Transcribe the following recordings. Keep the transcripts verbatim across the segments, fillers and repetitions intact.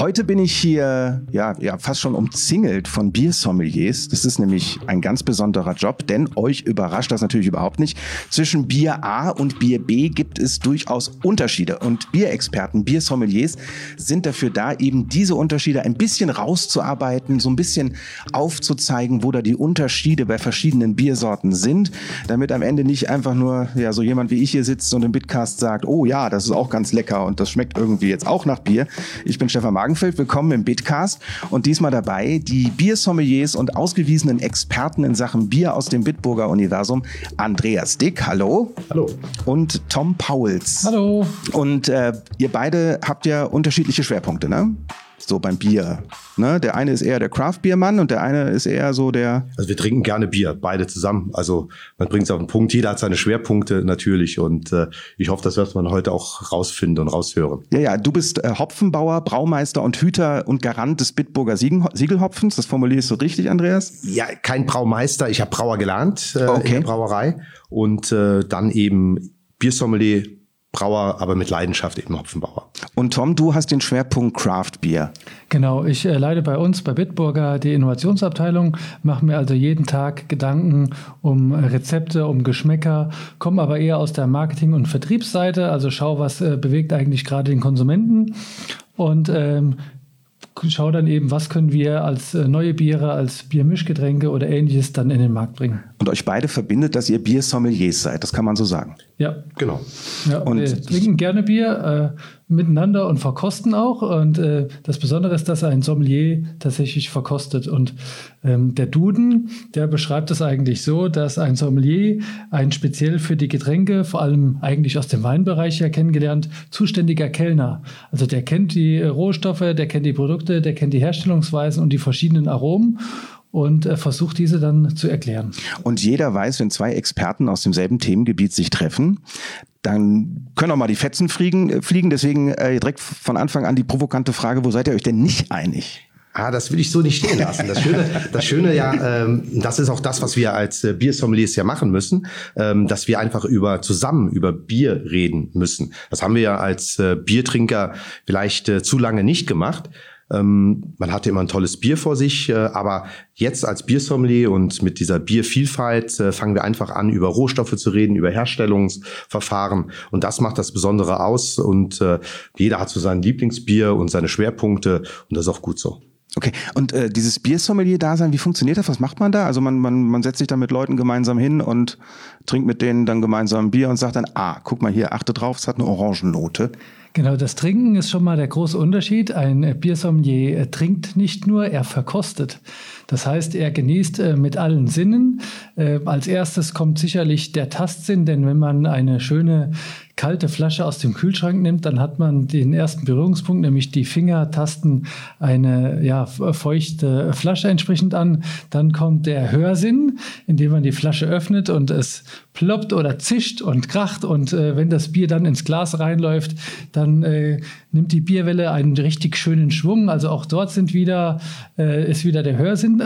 Heute bin ich hier ja, ja fast schon umzingelt von Biersommeliers. Das ist nämlich ein ganz besonderer Job, denn euch überrascht das natürlich überhaupt nicht. Zwischen Bier A und Bier B gibt es durchaus Unterschiede. Und Bierexperten, Biersommeliers sind dafür da, eben diese Unterschiede ein bisschen rauszuarbeiten, so ein bisschen aufzuzeigen, wo da die Unterschiede bei verschiedenen Biersorten sind, damit am Ende nicht einfach nur ja, so jemand wie ich hier sitzt und im Bitcast sagt, oh ja, das ist auch ganz lecker und das schmeckt irgendwie jetzt auch nach Bier. Ich bin Stefan Magenfeld, willkommen im Bitcast und diesmal dabei die Biersommeliers und ausgewiesenen Experten in Sachen Bier aus dem Bitburger Universum, Andreas Dick, hallo. Hallo. Und Tom Pauls. Hallo. Und äh, ihr beide habt ja unterschiedliche Schwerpunkte, ne? So beim Bier. Ne? Der eine ist eher der Craft-Bier-Mann und der eine ist eher so der... Also wir trinken gerne Bier, beide zusammen. Also man bringt es auf den Punkt. Jeder hat seine Schwerpunkte natürlich und äh, ich hoffe, das wird man heute auch rausfinden und raushören. Ja, ja, du bist äh, Hopfenbauer, Braumeister und Hüter und Garant des Bitburger Siegen- Siegelhopfens. Das formulierst du richtig, Andreas? Ja, kein Braumeister. Ich habe Brauer gelernt äh, okay. in der Brauerei und äh, dann eben Biersommelier, Brauer, aber mit Leidenschaft eben Hopfenbauer. Und Tom, du hast den Schwerpunkt Craft Beer. Genau, ich äh, leite bei uns bei Bitburger die Innovationsabteilung, mache mir also jeden Tag Gedanken um Rezepte, um Geschmäcker, komme aber eher aus der Marketing- und Vertriebsseite, also schau, was äh, bewegt eigentlich gerade den Konsumenten und ähm, schau dann eben, was können wir als äh, neue Biere, als Biermischgetränke oder Ähnliches dann in den Markt bringen. Und euch beide verbindet, dass ihr Biersommeliers seid, das kann man so sagen. Ja, genau. Ja, und wir trinken gerne Bier äh, miteinander und verkosten auch. Und äh, das Besondere ist, dass ein Sommelier tatsächlich verkostet. Und ähm, der Duden, der beschreibt es eigentlich so, dass ein Sommelier ein speziell für die Getränke, vor allem eigentlich aus dem Weinbereich ja kennengelernt, zuständiger Kellner. Also der kennt die Rohstoffe, der kennt die Produkte, der kennt die Herstellungsweisen und die verschiedenen Aromen. Und äh, versucht diese dann zu erklären. Und jeder weiß, wenn zwei Experten aus demselben Themengebiet sich treffen, dann können auch mal die Fetzen fliegen. fliegen. Deswegen äh, direkt von Anfang an die provokante Frage, wo seid ihr euch denn nicht einig? Ah, das will ich so nicht stehen lassen. Das Schöne, das Schöne ja, ähm, das ist auch das, was wir als äh, Biersommeliers ja machen müssen, ähm, dass wir einfach über zusammen über Bier reden müssen. Das haben wir ja als äh, Biertrinker vielleicht äh, zu lange nicht gemacht. Ähm, man hatte immer ein tolles Bier vor sich, äh, aber jetzt als Biersommelier und mit dieser Biervielfalt äh, fangen wir einfach an, über Rohstoffe zu reden, über Herstellungsverfahren und das macht das Besondere aus und äh, jeder hat so sein Lieblingsbier und seine Schwerpunkte und das ist auch gut so. Okay, und äh, dieses Biersommelier-Dasein, wie funktioniert das? Was macht man da? Also man, man, man setzt sich da mit Leuten gemeinsam hin und trinkt mit denen dann gemeinsam Bier und sagt dann, ah, guck mal hier, achte drauf, es hat eine Orangennote. Genau, das Trinken ist schon mal der große Unterschied. Ein Biersommelier trinkt nicht nur, er verkostet. Das heißt, er genießt äh, mit allen Sinnen. Äh, als erstes kommt sicherlich der Tastsinn, denn wenn man eine schöne kalte Flasche aus dem Kühlschrank nimmt, dann hat man den ersten Berührungspunkt, nämlich die Finger tasten eine ja, feuchte Flasche entsprechend an. Dann kommt der Hörsinn, indem man die Flasche öffnet und es ploppt oder zischt und kracht. Und äh, wenn das Bier dann ins Glas reinläuft, dann äh, nimmt die Bierwelle einen richtig schönen Schwung. Also auch dort sind wieder, äh, ist wieder der Hörsinn äh,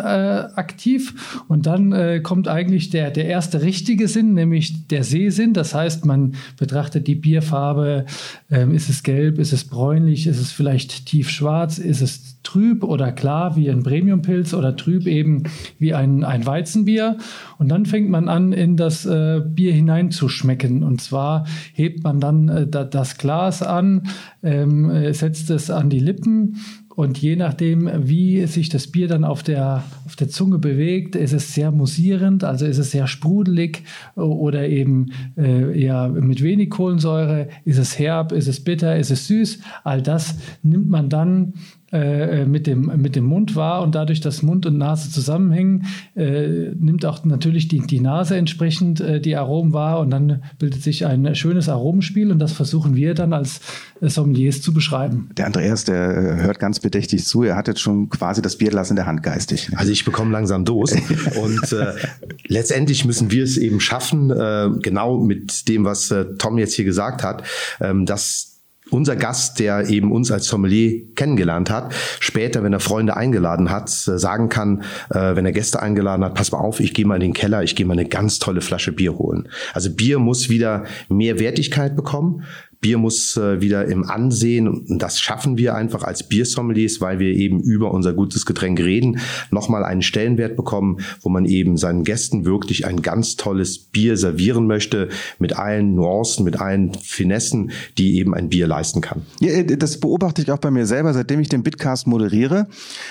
aktiv. Und dann äh, kommt eigentlich der, der erste richtige Sinn, nämlich der Sehsinn. Das heißt, man betrachtet die Bierfarbe. Ähm, ist es gelb? Ist es bräunlich? Ist es vielleicht tiefschwarz? Ist es trüb oder klar wie ein Premiumpilz oder trüb eben wie ein, ein Weizenbier? Und dann fängt man an, in das äh, Bier hineinzuschmecken. Und zwar hebt man dann äh, da, das Glas an, ähm, setzt es an die Lippen. Und je nachdem, wie sich das Bier dann auf der, auf der Zunge bewegt, ist es sehr musierend, also ist es sehr sprudelig oder eben äh, eher mit wenig Kohlensäure. Ist es herb, ist es bitter, ist es süß? All das nimmt man dann äh, mit dem, mit dem Mund wahr und dadurch, dass Mund und Nase zusammenhängen, äh, nimmt auch natürlich die, die Nase entsprechend äh, die Aromen wahr und dann bildet sich ein schönes Aromenspiel und das versuchen wir dann als Sommeliers zu beschreiben. Der Andreas, der hört ganz bedächtig zu, er hat jetzt schon quasi das Bierglas in der Hand geistig. Also ich bekomme langsam Durst und äh, letztendlich müssen wir es eben schaffen, äh, genau mit dem, was äh, Tom jetzt hier gesagt hat, ähm, dass unser Gast, der eben uns als Sommelier kennengelernt hat, später, wenn er Freunde eingeladen hat, sagen kann, äh, wenn er Gäste eingeladen hat, pass mal auf, ich gehe mal in den Keller, ich gehe mal eine ganz tolle Flasche Bier holen. Also Bier muss wieder mehr Wertigkeit bekommen. Bier muss äh, wieder im Ansehen, und das schaffen wir einfach als Biersommeliers, weil wir eben über unser gutes Getränk reden, nochmal einen Stellenwert bekommen, wo man eben seinen Gästen wirklich ein ganz tolles Bier servieren möchte, mit allen Nuancen, mit allen Finessen, die eben ein Bier leisten kann. Ja, das beobachte ich auch bei mir selber, seitdem ich den Bitcast moderiere,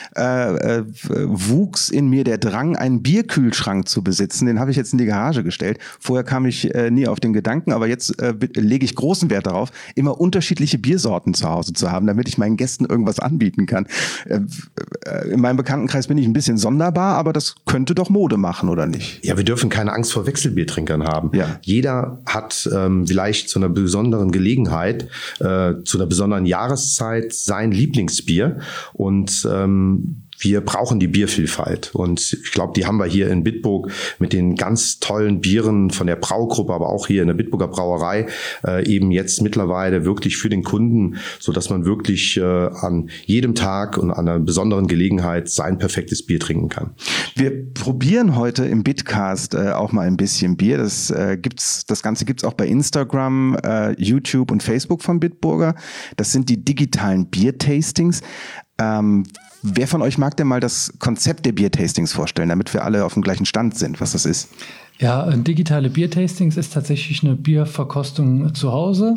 äh, äh, wuchs in mir der Drang, einen Bierkühlschrank zu besitzen. Den habe ich jetzt in die Garage gestellt. Vorher kam ich äh, nie auf den Gedanken, aber jetzt äh, lege ich großen Wert darauf, immer unterschiedliche Biersorten zu Hause zu haben, damit ich meinen Gästen irgendwas anbieten kann. Äh, äh, in meinem Bekanntenkreis bin ich ein bisschen sonderbar, aber das könnte doch Mode machen, oder nicht? Ja, wir dürfen keine Angst vor Wechselbiertrinkern haben. Ja. Jeder hat ähm, vielleicht zu einer besonderen Gelegenheit, äh, zu einer besonderen Jahreszeit sein Lieblingsbier, und ähm, wir brauchen die Biervielfalt, und ich glaube, die haben wir hier in Bitburg mit den ganz tollen Bieren von der Braugruppe, aber auch hier in der Bitburger Brauerei äh, eben jetzt mittlerweile wirklich für den Kunden, so dass man wirklich äh, an jedem Tag und an einer besonderen Gelegenheit sein perfektes Bier trinken kann. Wir probieren heute im Bitcast äh, auch mal ein bisschen Bier. Das äh, gibt's, das Ganze gibt's auch bei Instagram, äh, YouTube und Facebook von Bitburger. Das sind die digitalen Biertastings. Ähm, wer von euch mag denn mal das Konzept der Biertastings vorstellen, damit wir alle auf dem gleichen Stand sind, was das ist? Ja, digitale Biertastings ist tatsächlich eine Bierverkostung zu Hause.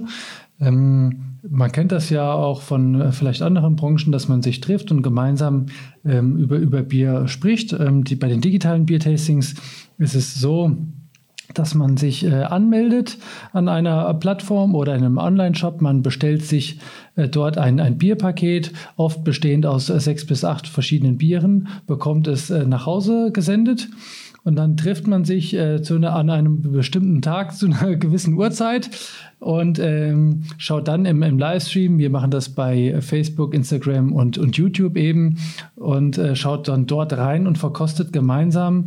Ähm, man kennt das ja auch von äh, vielleicht anderen Branchen, dass man sich trifft und gemeinsam ähm, über, über Bier spricht. Ähm, die, bei den digitalen Biertastings ist es so, dass man sich äh, anmeldet an einer Plattform oder in einem Online-Shop. Man bestellt sich äh, dort ein, ein Bierpaket, oft bestehend aus äh, sechs bis acht verschiedenen Bieren, bekommt es äh, nach Hause gesendet. Und dann trifft man sich äh, zu einer, an einem bestimmten Tag zu einer gewissen Uhrzeit und ähm, schaut dann im, im Livestream, wir machen das bei Facebook, Instagram und, und YouTube eben, und äh, schaut dann dort rein und verkostet gemeinsam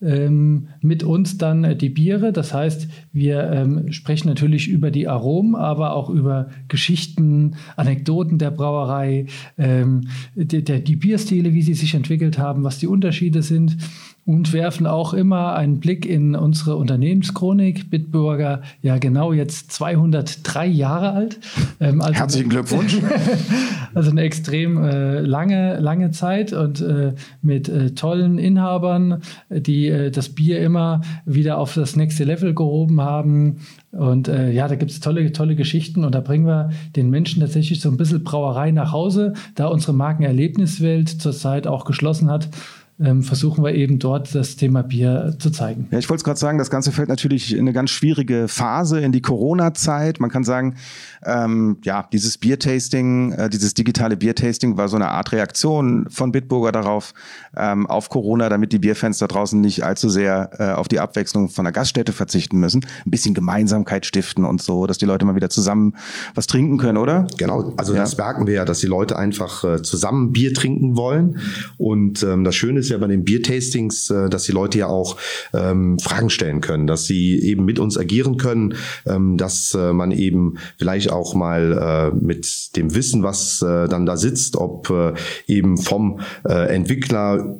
Ähm, mit uns dann äh, die Biere. Das heißt, wir ähm, sprechen natürlich über die Aromen, aber auch über Geschichten, Anekdoten der Brauerei, ähm, die, der, die Bierstile, wie sie sich entwickelt haben, was die Unterschiede sind, und werfen auch immer einen Blick in unsere Unternehmenschronik. Bitburger, ja genau jetzt zweihundertdrei Jahre alt. Ähm, also Herzlichen Glückwunsch. Also eine extrem äh, lange, lange Zeit, und äh, mit äh, tollen Inhabern, die äh, das Bier immer wieder auf das nächste Level gehoben haben. Und äh, ja, da gibt es tolle, tolle Geschichten, und da bringen wir den Menschen tatsächlich so ein bisschen Brauerei nach Hause, da unsere Markenerlebniswelt zurzeit auch geschlossen hat. Ähm, versuchen wir eben dort das Thema Bier zu zeigen. Ja, ich wollte es gerade sagen, das Ganze fällt natürlich in eine ganz schwierige Phase, in die Corona-Zeit. Man kann sagen, ähm, ja, dieses Biertasting, äh, dieses digitale Biertasting war so eine Art Reaktion von Bitburger darauf, ähm, auf Corona, damit die Bierfans da draußen nicht allzu sehr äh, auf die Abwechslung von der Gaststätte verzichten müssen. Ein bisschen Gemeinsamkeit stiften und so, dass die Leute mal wieder zusammen was trinken können, oder? Genau, also ja. Das merken wir ja, dass die Leute einfach äh, zusammen Bier trinken wollen. Und ähm, das Schöne ist ja bei den Biertastings, äh, dass die Leute ja auch ähm, Fragen stellen können, dass sie eben mit uns agieren können, ähm, dass äh, man eben vielleicht auch mal äh, mit dem Wissen, was äh, dann da sitzt, ob äh, eben vom äh, Entwickler,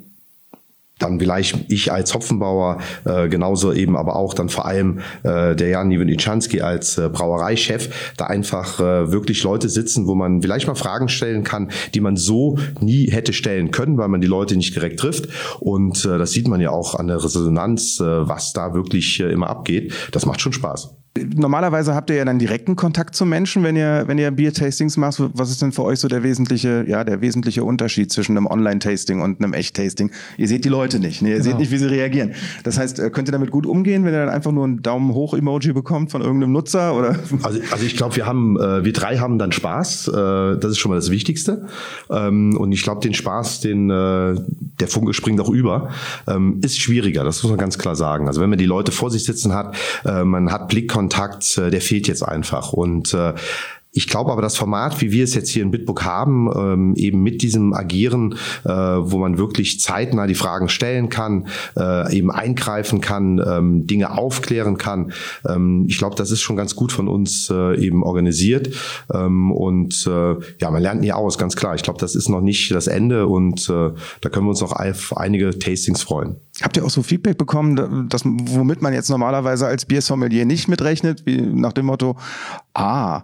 dann vielleicht ich als Hopfenbauer, äh, genauso eben aber auch dann vor allem äh, der Jan Nieweniczanski als äh, Brauereichef, da einfach äh, wirklich Leute sitzen, wo man vielleicht mal Fragen stellen kann, die man so nie hätte stellen können, weil man die Leute nicht direkt trifft. Und äh, das sieht man ja auch an der Resonanz, äh, was da wirklich äh, immer abgeht. Das macht schon Spaß. Normalerweise habt ihr ja dann direkten Kontakt zu Menschen, wenn ihr, wenn ihr Biertastings macht. Was ist denn für euch so der wesentliche, ja, der wesentliche Unterschied zwischen einem Online-Tasting und einem Echt-Tasting? Ihr seht die Leute nicht, ne? Ihr genau. seht nicht, wie sie reagieren. Das heißt, könnt ihr damit gut umgehen, wenn ihr dann einfach nur einen Daumen hoch Emoji bekommt von irgendeinem Nutzer, oder? Also, also ich glaube, wir haben, äh, wir drei haben dann Spaß. Äh, das ist schon mal das Wichtigste. Ähm, und ich glaube, den Spaß, den, äh, der Funke springt auch über, ähm, ist schwieriger. Das muss man ganz klar sagen. Also wenn man die Leute vor sich sitzen hat, äh, man hat Blickkontakt, der fehlt jetzt einfach. Und äh, ich glaube aber, das Format, wie wir es jetzt hier in Bitburg haben, ähm, eben mit diesem Agieren, äh, wo man wirklich zeitnah die Fragen stellen kann, äh, eben eingreifen kann, ähm, Dinge aufklären kann. Ähm, ich glaube, das ist schon ganz gut von uns äh, eben organisiert. Ähm, und äh, ja, man lernt nie aus, ganz klar. Ich glaube, das ist noch nicht das Ende, und äh, da können wir uns noch auf einige Tastings freuen. Habt ihr auch so Feedback bekommen, dass, womit man jetzt normalerweise als Biersommelier nicht mitrechnet, wie nach dem Motto, ah,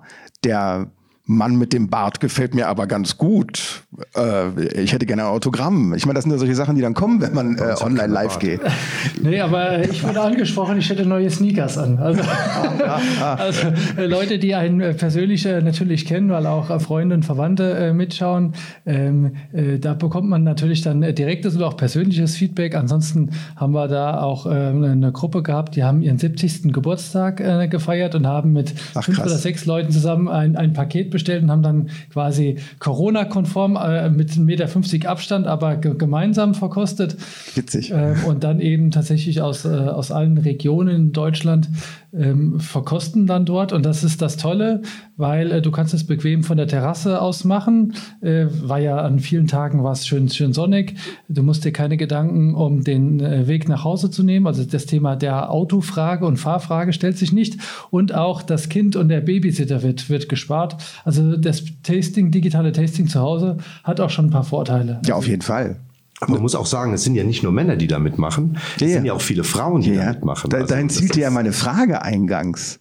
der Mann mit dem Bart gefällt mir aber ganz gut. Äh, ich hätte gerne ein Autogramm. Ich meine, das sind ja solche Sachen, die dann kommen, wenn man äh, online live geht. Nee, aber ich wurde angesprochen, ich hätte neue Sneakers an. Also, also äh, Leute, die einen äh, persönlich äh, natürlich kennen, weil auch äh, Freunde und Verwandte äh, mitschauen, ähm, äh, da bekommt man natürlich dann äh, direktes und auch persönliches Feedback. Ansonsten haben wir da auch äh, eine Gruppe gehabt, die haben ihren siebzigsten Geburtstag äh, gefeiert und haben mit Ach, fünf krass. oder sechs Leuten zusammen ein, ein Paket bestellt und haben dann quasi Corona-konform äh, mit einem Meter fünfzig Abstand, aber ge- gemeinsam verkostet. Witzig. Äh, und dann eben tatsächlich aus, äh, aus allen Regionen in Deutschland ähm, verkosten dann dort. Und das ist das Tolle, weil äh, du kannst es bequem von der Terrasse aus machen. Äh, war ja an vielen Tagen war es schön, schön sonnig. Du musst dir keine Gedanken um den äh, Weg nach Hause zu nehmen. Also das Thema der Autofrage und Fahrfrage stellt sich nicht. Und auch das Kind und der Babysitter wird, wird gespart. Also das Tasting, digitale Tasting zu Hause hat auch schon ein paar Vorteile. Ja, auf jeden Fall. Aber man muss auch sagen, es sind ja nicht nur Männer, die da mitmachen. Es Ja, ja. sind ja auch viele Frauen, die da Ja, mitmachen. da, Also dahin das zielte ja ist- meine Frage eingangs.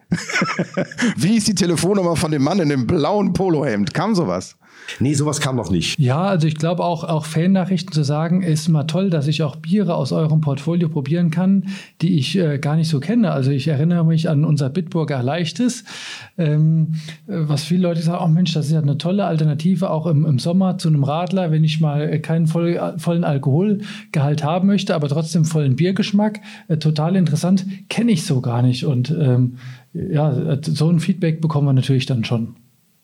Wie ist die Telefonnummer von dem Mann in dem blauen Polohemd? Kam sowas? Nee, sowas kam noch nicht. Ja, also ich glaube auch, auch Fan-Nachrichten zu sagen, ist mal toll, dass ich auch Biere aus eurem Portfolio probieren kann, die ich äh, gar nicht so kenne. Also ich erinnere mich an unser Bitburger Leichtes, ähm, äh, was viele Leute sagen, oh Mensch, das ist ja eine tolle Alternative, auch im, im Sommer zu einem Radler, wenn ich mal äh, keinen voll, vollen Alkoholgehalt haben möchte, aber trotzdem vollen Biergeschmack. Äh, total interessant, kenne ich so gar nicht. Und ähm, ja, so ein Feedback bekommen wir natürlich dann schon.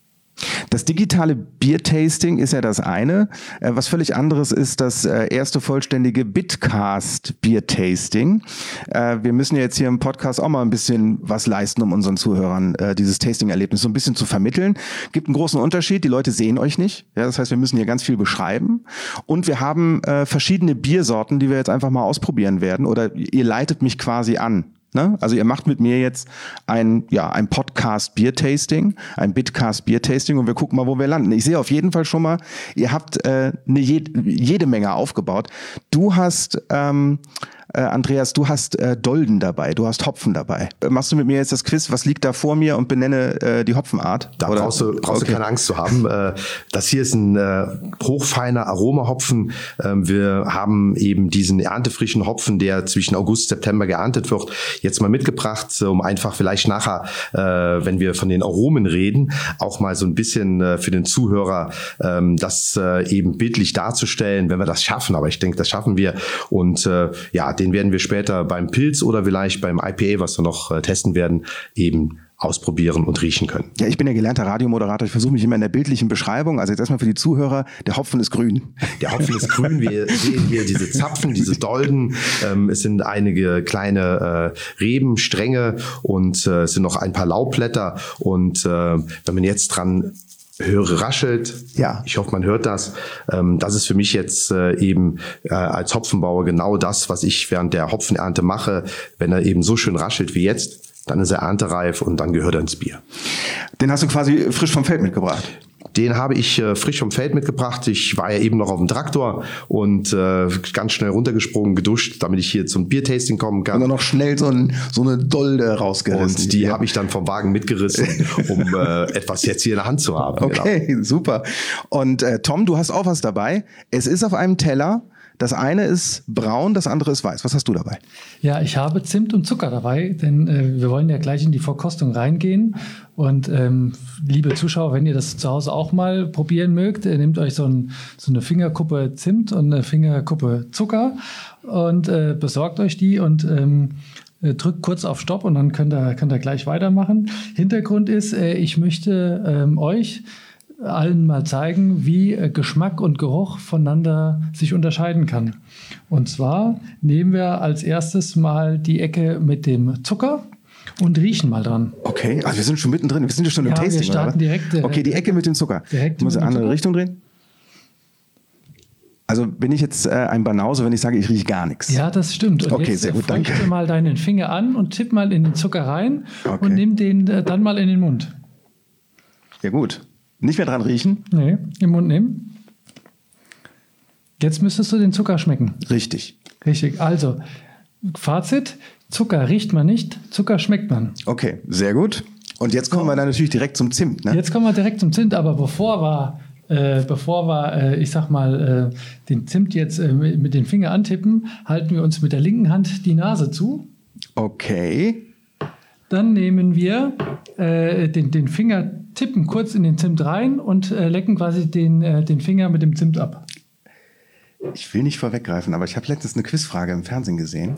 Das digitale Biertasting ist ja das eine. Äh, Was völlig anderes ist das äh, erste vollständige Bitcast Biertasting. Äh, Wir müssen ja jetzt hier im Podcast auch mal ein bisschen was leisten, um unseren Zuhörern äh, dieses Tasting-Erlebnis so ein bisschen zu vermitteln. Gibt einen großen Unterschied. Die Leute sehen euch nicht. Ja, das heißt, wir müssen hier ganz viel beschreiben. Und wir haben äh, verschiedene Biersorten, die wir jetzt einfach mal ausprobieren werden. Oder ihr leitet mich quasi an. Ne? Also ihr macht mit mir jetzt ein, ja, ein Podcast-Bier-Tasting, ein Bitcast-Bier-Tasting und wir gucken mal, wo wir landen. Ich sehe auf jeden Fall schon mal, ihr habt äh, eine je, jede Menge aufgebaut. Du hast, ähm, äh, Andreas, du hast äh, Dolden dabei, du hast Hopfen dabei. Äh, machst du mit mir jetzt das Quiz, was liegt da vor mir und benenne äh, die Hopfenart? Da Oder? brauchst du, brauchst Okay. du keine Angst zu haben. Äh, Das hier ist ein äh, hochfeiner Aromahopfen. Ähm, Wir haben eben diesen erntefrischen Hopfen, der zwischen August, September geerntet wird, jetzt mal mitgebracht, um einfach vielleicht nachher, äh, wenn wir von den Aromen reden, auch mal so ein bisschen äh, für den Zuhörer ähm, das äh, eben bildlich darzustellen, wenn wir das schaffen. Aber ich denke, das schaffen wir. Und äh, ja, den werden wir später beim Pilz oder vielleicht beim I P A, was wir noch äh, testen werden, eben ausprobieren und riechen können. Ja, ich bin ja gelernter Radiomoderator. Ich versuche mich immer in der bildlichen Beschreibung. Also jetzt erstmal für die Zuhörer, der Hopfen ist grün. Der Hopfen ist grün. Wir sehen hier diese Zapfen, diese Dolden. Ähm, es sind einige kleine äh, Rebenstränge und äh, es sind noch ein paar Laubblätter. Und äh, wenn man jetzt dran höre, raschelt. Ja. Ich hoffe, man hört das. Ähm, das ist für mich jetzt äh, eben äh, als Hopfenbauer genau das, was ich während der Hopfenernte mache. Wenn er eben so schön raschelt wie jetzt, dann ist er erntereif und dann gehört er ins Bier. Den hast du quasi frisch vom Feld mitgebracht. Den habe ich äh, frisch vom Feld mitgebracht. Ich war ja eben noch auf dem Traktor und äh, ganz schnell runtergesprungen, geduscht, damit ich hier zum Biertasting kommen kann. Und dann noch schnell so, ein, so eine Dolde rausgerissen. Und die Ja. habe ich dann vom Wagen mitgerissen, um äh, etwas jetzt hier in der Hand zu haben. Okay, Genau. super. Und äh, Tom, du hast auch was dabei. Es ist auf einem Teller. Das eine ist braun, das andere ist weiß. Was hast du dabei? Ja, ich habe Zimt und Zucker dabei, denn äh, wir wollen ja gleich in die Verkostung reingehen. Und ähm, liebe Zuschauer, wenn ihr das zu Hause auch mal probieren mögt, äh, nehmt euch so, ein, so eine Fingerkuppe Zimt und eine Fingerkuppe Zucker und äh, besorgt euch die und ähm, äh, drückt kurz auf Stopp und dann könnt ihr, könnt ihr gleich weitermachen. Hintergrund ist, äh, ich möchte ähm, euch allen mal zeigen, wie äh, Geschmack und Geruch voneinander sich unterscheiden kann. Und zwar nehmen wir als erstes mal die Ecke mit dem Zucker und riechen mal dran. Okay, also wir sind schon mittendrin. Wir sind ja schon im Ja, wir Tasting, starten oder? direkt, äh, Okay, die Ecke mit dem Zucker. direkt Ich muss in mit eine dem andere Zucker. Richtung drehen. Also bin ich jetzt äh, ein Banause, wenn ich sage, ich rieche gar nichts. Ja, das stimmt. Und Okay, jetzt sehr gut, danke. feuchte mal deinen Finger an und tipp mal in den Zucker rein Okay. und nimm den äh, dann mal in den Mund. Ja gut. Nicht mehr dran riechen? Nee, im Mund nehmen. Jetzt müsstest du den Zucker schmecken. Richtig. Richtig. Also, Fazit: Zucker riecht man nicht, Zucker schmeckt man. Okay, sehr gut. Und jetzt kommen wir dann natürlich direkt zum Zimt, ne? Jetzt kommen wir direkt zum Zimt, aber bevor wir, äh, bevor wir äh, ich sag mal, äh, den Zimt jetzt äh, mit den Finger antippen, halten wir uns mit der linken Hand die Nase zu. Okay. Dann nehmen wir äh, den, den Finger, tippen kurz in den Zimt rein und äh, lecken quasi den, äh, den Finger mit dem Zimt ab. Ich will nicht vorweggreifen, aber ich habe letztens eine Quizfrage im Fernsehen gesehen.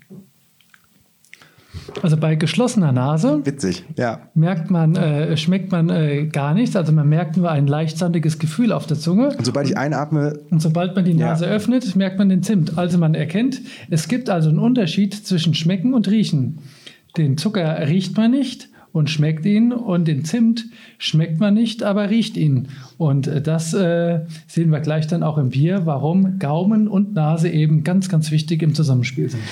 Also bei geschlossener Nase Witzig, ja. merkt man, äh, schmeckt man äh, gar nichts. Also man merkt nur ein leicht sandiges Gefühl auf der Zunge. Und sobald ich einatme... Und sobald man die Nase Ja. öffnet, merkt man den Zimt. Also man erkennt, es gibt also einen Unterschied zwischen Schmecken und Riechen. Den Zucker riecht man nicht und schmeckt ihn, und den Zimt schmeckt man nicht, aber riecht ihn. Und äh, das äh, sehen wir gleich dann auch im Bier, warum Gaumen und Nase eben ganz, ganz wichtig im Zusammenspiel sind.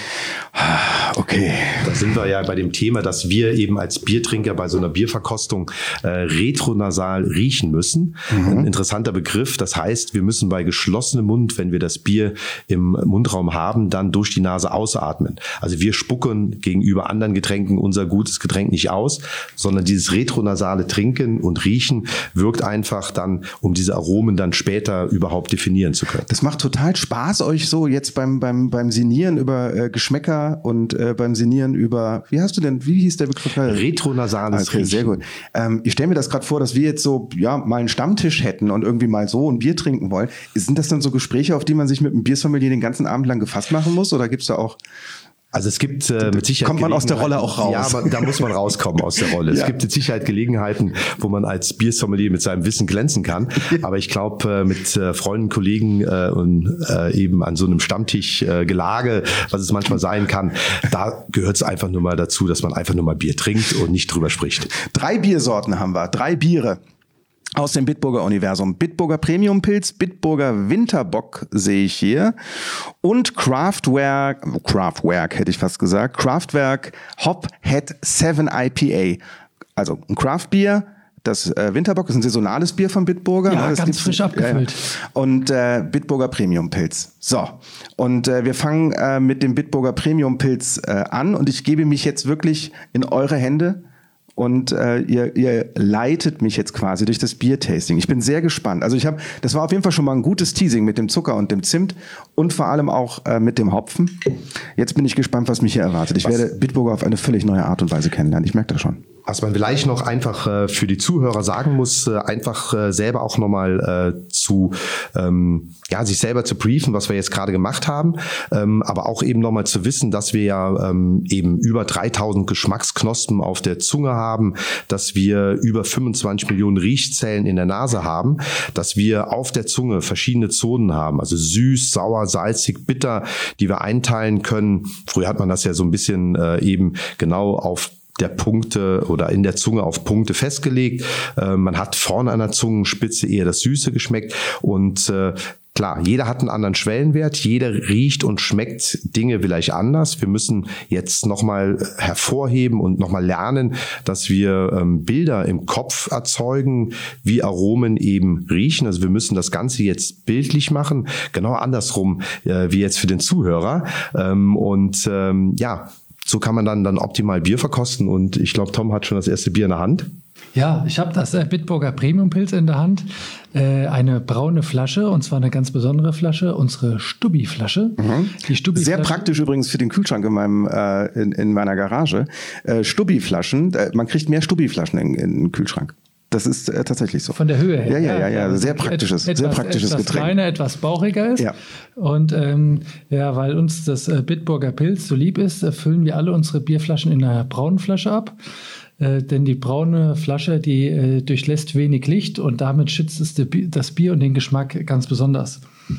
Okay. Da sind wir ja bei dem Thema, dass wir eben als Biertrinker bei so einer Bierverkostung äh, retronasal riechen müssen. Mhm. Ein interessanter Begriff. Das heißt, wir müssen bei geschlossenem Mund, wenn wir das Bier im Mundraum haben, dann durch die Nase ausatmen. Also wir spucken gegenüber anderen Getränken unser gutes Getränk nicht aus, sondern dieses retronasale Trinken und Riechen wirkt einfach dann, um diese Aromen dann später überhaupt definieren zu können. Das macht total Spaß, euch so jetzt beim, beim, beim Sinieren über äh, Geschmäcker und äh, beim Sinieren über, wie hast du denn, wie hieß der Begriff? Retronasales okay, Riechen. Sehr gut. Ähm, ich stelle mir das gerade vor, dass wir jetzt so, ja, mal einen Stammtisch hätten und irgendwie mal so ein Bier trinken wollen. Sind das dann so Gespräche, auf die man sich mit einem Biersommelier den ganzen Abend lang gefasst machen muss, oder gibt es da auch... Also es gibt äh, mit Sicherheit Kommt man aus der Rolle auch raus? Ja, aber da muss man rauskommen aus der Rolle. Ja. Es gibt mit Sicherheit Gelegenheiten, wo man als Biersommelier mit seinem Wissen glänzen kann. Aber ich glaube, äh, mit äh, Freunden, Kollegen äh, und äh, eben an so einem Stammtisch äh, Gelage, was es manchmal sein kann, da gehört es einfach nur mal dazu, dass man einfach nur mal Bier trinkt und nicht drüber spricht. Drei Biersorten haben wir, drei Biere aus dem Bitburger Universum. Bitburger Premium Pils, Bitburger Winterbock sehe ich hier, und Kraftwerk, Kraftwerk hätte ich fast gesagt, Kraftwerk Hop Head sieben I P A. Also ein Craftbier. Das äh, Winterbock ist ein saisonales Bier von Bitburger. Ja, ne? Das ganz gibt's, frisch abgefüllt. Ja, ja. Und äh, Bitburger Premium Pilz. So, und äh, wir fangen äh, mit dem Bitburger Premium Pilz äh, an, und ich gebe mich jetzt wirklich in eure Hände. Und äh, ihr, ihr leitet mich jetzt quasi durch das Biertasting. Ich bin sehr gespannt. Also ich habe, das war auf jeden Fall schon mal ein gutes Teasing mit dem Zucker und dem Zimt und vor allem auch äh, mit dem Hopfen. Jetzt bin ich gespannt, was mich hier erwartet. Ich was? werde Bitburger auf eine völlig neue Art und Weise kennenlernen. Ich merke das schon. Was man vielleicht noch einfach äh, für die Zuhörer sagen muss, äh, einfach äh, selber auch nochmal äh, zu, ähm, ja, sich selber zu briefen, was wir jetzt gerade gemacht haben, ähm, aber auch eben nochmal zu wissen, dass wir ja ähm, eben über dreitausend Geschmacksknospen auf der Zunge haben, dass wir über fünfundzwanzig Millionen Riechzellen in der Nase haben, dass wir auf der Zunge verschiedene Zonen haben, also süß, sauer, salzig, bitter, die wir einteilen können. Früher hat man das ja so ein bisschen äh, eben genau auf der Punkte oder in der Zunge auf Punkte festgelegt. Äh, man hat vorne an der Zungenspitze eher das Süße geschmeckt, und äh, klar, jeder hat einen anderen Schwellenwert, jeder riecht und schmeckt Dinge vielleicht anders. Wir müssen jetzt nochmal hervorheben und nochmal lernen, dass wir ähm, Bilder im Kopf erzeugen, wie Aromen eben riechen. Also wir müssen das Ganze jetzt bildlich machen, genau andersrum äh, wie jetzt für den Zuhörer. Ähm, und ähm, ja, so kann man dann, dann optimal Bier verkosten, und ich glaube, Tom hat schon das erste Bier in der Hand. Ja, ich habe das äh, Bitburger Premium Pilz in der Hand, äh, eine braune Flasche, und zwar eine ganz besondere Flasche, unsere Stubbi-Flasche. Mhm. Die Stubbi-Flasche. Sehr praktisch übrigens für den Kühlschrank in, meinem, äh, in, in meiner Garage. Äh, Stubbi-Flaschen, äh, man kriegt mehr Stubbi-Flaschen in, in den Kühlschrank. Das ist äh, tatsächlich so. Von der Höhe her. Ja, ja, ja, ja. Sehr praktisches, etwas, sehr praktisches etwas Getränk. Kleiner, etwas bauchiger ist. Ja. Und ähm, ja, weil uns das äh, Bitburger Pilz so lieb ist, äh, füllen wir alle unsere Bierflaschen in einer braunen Flasche ab. Äh, denn die braune Flasche, die äh, durchlässt wenig Licht, und damit schützt es die, das Bier und den Geschmack ganz besonders.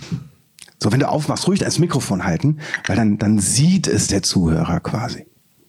So, wenn du aufmachst, ruhig das Mikrofon halten, weil dann, dann sieht es der Zuhörer quasi.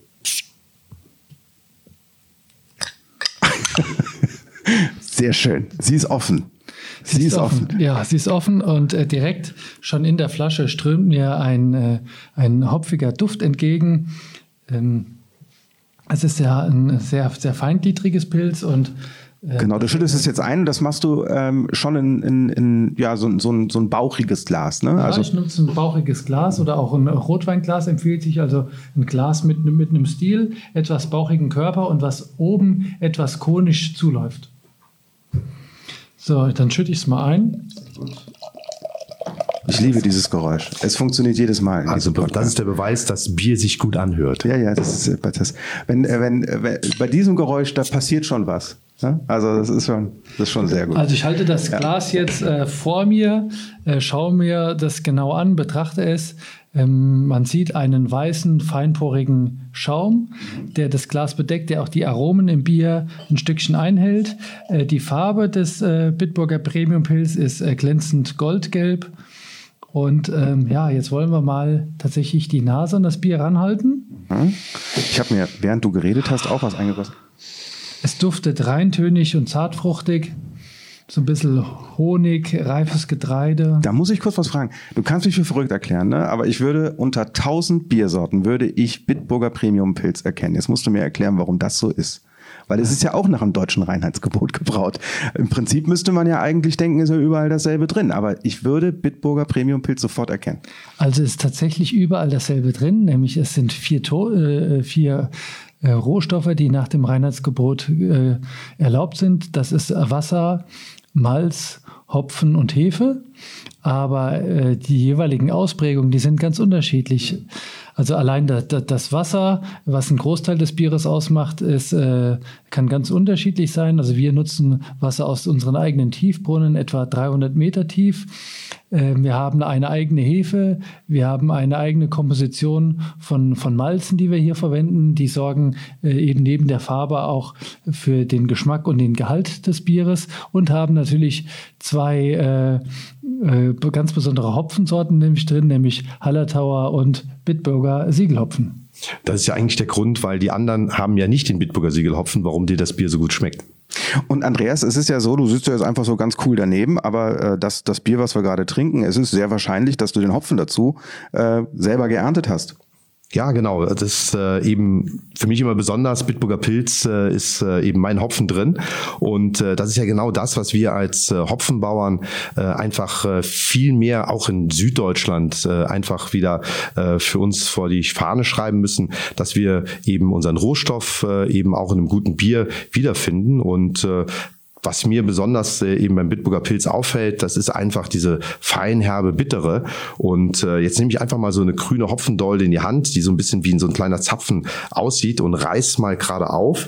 Sehr schön. Sie ist offen. Sie, sie ist offen. offen. Ja, sie ist offen, und äh, direkt schon in der Flasche strömt mir ein, äh, ein hopfiger Duft entgegen. Ähm, es ist ja ein sehr, sehr feingliedriges Pilz, und Genau, du schüttest es jetzt ein, das machst du ähm, schon in, in, in ja, so, so, ein, so ein bauchiges Glas. Ne? Ja, also ich nutze ein bauchiges Glas oder auch ein Rotweinglas empfiehlt sich, also ein Glas mit, mit einem Stiel, etwas bauchigen Körper und was oben etwas konisch zuläuft. So, dann schütte ich es mal ein. Ich liebe dieses Geräusch. Es funktioniert jedes Mal. Also das ist der Beweis, dass Bier sich gut anhört. Ja, ja, das ist das. Wenn, wenn, wenn bei diesem Geräusch, da passiert schon was. Ja? Also das ist schon, das ist schon sehr gut. Also ich halte das ja. Glas jetzt äh, vor mir, äh, schaue mir das genau an, betrachte es. Ähm, man sieht einen weißen, feinporigen Schaum, der das Glas bedeckt, der auch die Aromen im Bier ein Stückchen einhält. Äh, die Farbe des äh, Bitburger Premium Pils ist äh, glänzend goldgelb. Und ähm, ja, jetzt wollen wir mal tatsächlich die Nase an das Bier ranhalten. Ich habe mir, während du geredet hast, auch was eingegossen. Es duftet reintönig und zartfruchtig. So ein bisschen Honig, reifes Getreide. Da muss ich kurz was fragen. Du kannst mich für verrückt erklären, ne? Aber ich würde unter tausend Biersorten würde ich Bitburger Premium Pils erkennen. Jetzt musst du mir erklären, warum das so ist. Weil es ist ja auch nach dem deutschen Reinheitsgebot gebraut. Im Prinzip müsste man ja eigentlich denken, ist ja überall dasselbe drin. Aber ich würde Bitburger Premium Pils sofort erkennen. Also ist tatsächlich überall dasselbe drin. Nämlich es sind vier, to- äh, vier äh, Rohstoffe, die nach dem Reinheitsgebot äh, erlaubt sind. Das ist Wasser, Malz, Hopfen und Hefe. Aber äh, die jeweiligen Ausprägungen, die sind ganz unterschiedlich. Also allein das, das Wasser, was einen Großteil des Bieres ausmacht, ist, äh, kann ganz unterschiedlich sein. Also wir nutzen Wasser aus unseren eigenen Tiefbrunnen, etwa dreihundert Meter tief. Äh, wir haben eine eigene Hefe, wir haben eine eigene Komposition von, von Malzen, die wir hier verwenden. Die sorgen äh, eben neben der Farbe auch für den Geschmack und den Gehalt des Bieres und haben natürlich zwei äh, äh, ganz besondere Hopfensorten nämlich drin, nämlich Hallertauer und Bitburger Siegelhopfen. Das ist ja eigentlich der Grund, weil die anderen haben ja nicht den Bitburger Siegelhopfen, warum dir das Bier so gut schmeckt. Und Andreas, es ist ja so, du sitzt ja jetzt einfach so ganz cool daneben, aber äh, das, das Bier, was wir gerade trinken, es ist sehr wahrscheinlich, dass du den Hopfen dazu äh, selber geerntet hast. Ja, genau. Das ist äh, eben für mich immer besonders. Bitburger Pils äh, ist äh, eben mein Hopfen drin. Und äh, das ist ja genau das, was wir als äh, Hopfenbauern äh, einfach äh, viel mehr auch in Süddeutschland äh, einfach wieder äh, für uns vor die Fahne schreiben müssen, dass wir eben unseren Rohstoff äh, eben auch in einem guten Bier wiederfinden. Und äh, was mir besonders äh, eben beim Bitburger Pils auffällt, das ist einfach diese feinherbe Bittere. Und äh, jetzt nehme ich einfach mal so eine grüne Hopfendolde in die Hand, die so ein bisschen wie in so ein kleiner Zapfen aussieht und reiß mal gerade auf.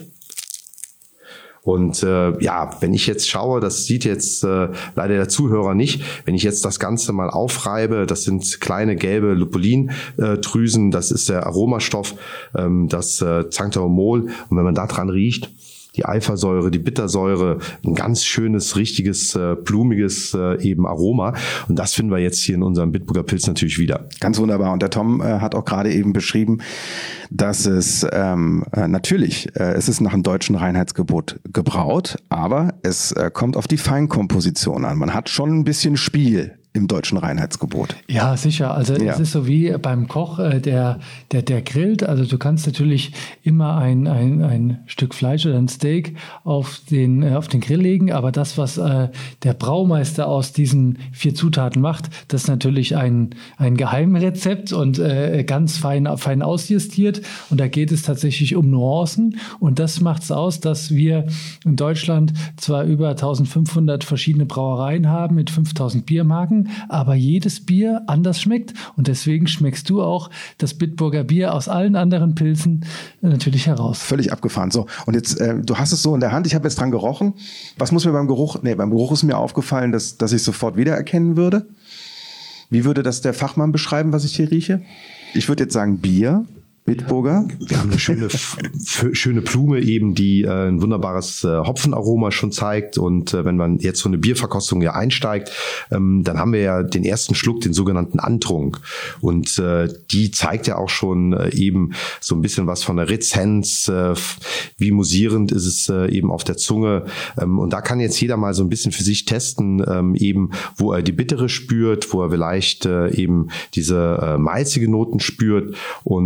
Und äh, ja, wenn ich jetzt schaue, das sieht jetzt äh, leider der Zuhörer nicht, wenn ich jetzt das Ganze mal aufreibe, das sind kleine gelbe Lupulindrüsen, das ist der Aromastoff, ähm, das äh, Xanthamol. Und wenn man da dran riecht, die Eifersäure, die Bittersäure, ein ganz schönes, richtiges, äh, blumiges äh, eben Aroma. Und das finden wir jetzt hier in unserem Bitburger Pils natürlich wieder. Ganz wunderbar. Und der Tom äh, hat auch gerade eben beschrieben, dass es ähm, äh, natürlich, äh, es ist nach dem deutschen Reinheitsgebot gebraut, aber es äh, kommt auf die Feinkomposition an. Man hat schon ein bisschen Spiel im deutschen Reinheitsgebot. Ja, sicher. Also ja. Es ist so wie beim Koch, äh, der, der, der grillt. Also du kannst natürlich immer ein, ein, ein Stück Fleisch oder ein Steak auf den, äh, auf den Grill legen, aber das, was äh, der Braumeister aus diesen vier Zutaten macht, das ist natürlich ein, ein Geheimrezept und äh, ganz fein, fein ausjustiert. Und da geht es tatsächlich um Nuancen. Und das macht es aus, dass wir in Deutschland zwar über eintausendfünfhundert verschiedene Brauereien haben mit fünftausend Biermarken, aber jedes Bier anders schmeckt. Und deswegen schmeckst du auch das Bitburger Bier aus allen anderen Pilzen natürlich heraus. Völlig abgefahren. So, und jetzt, äh, du hast es so in der Hand, ich habe jetzt dran gerochen. Was muss mir beim Geruch, nee, beim Geruch ist mir aufgefallen, dass, dass ich sofort wiedererkennen würde. Wie würde das der Fachmann beschreiben, was ich hier rieche? Ich würde jetzt sagen Bier. Bitburger. Wir haben eine schöne, f- schöne Blume eben, die äh, ein wunderbares äh, Hopfenaroma schon zeigt. Und äh, wenn man jetzt so eine Bierverkostung ja einsteigt, ähm, dann haben wir ja den ersten Schluck, den sogenannten Antrunk. Und äh, die zeigt ja auch schon äh, eben so ein bisschen was von der Rezenz, äh, wie musierend ist es äh, eben auf der Zunge. Ähm, und da kann jetzt jeder mal so ein bisschen für sich testen, ähm, eben wo er die Bittere spürt, wo er vielleicht äh, eben diese äh, malzige Noten spürt. Und äh, dann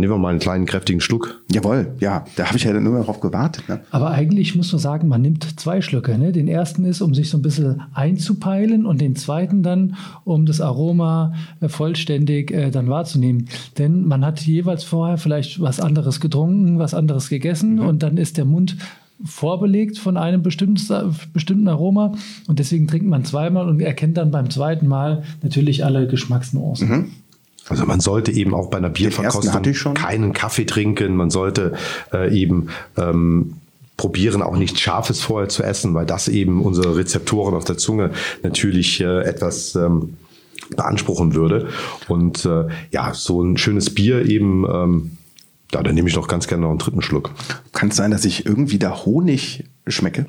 nehmen wir mal einen kleinen, kräftigen Schluck. Jawohl, ja, da habe ich ja nur darauf gewartet. Ne? Aber eigentlich muss man sagen, man nimmt zwei Schlücke. Ne? Den ersten ist, um sich so ein bisschen einzupeilen und den zweiten dann, um das Aroma äh, vollständig äh, dann wahrzunehmen. Denn man hat jeweils vorher vielleicht was anderes getrunken, was anderes gegessen mhm. und dann ist der Mund vorbelegt von einem bestimmten, bestimmten Aroma und deswegen trinkt man zweimal und erkennt dann beim zweiten Mal natürlich alle Geschmacksnuancen. Mhm. Also man sollte eben auch bei einer Bierverkostung keinen Kaffee trinken, man sollte äh, eben ähm, probieren, auch nichts Scharfes vorher zu essen, weil das eben unsere Rezeptoren auf der Zunge natürlich äh, etwas ähm, beanspruchen würde. Und äh, ja, so ein schönes Bier eben, ähm, ja, da nehme ich doch ganz gerne noch einen dritten Schluck. Kann es sein, dass ich irgendwie da Honig schmecke?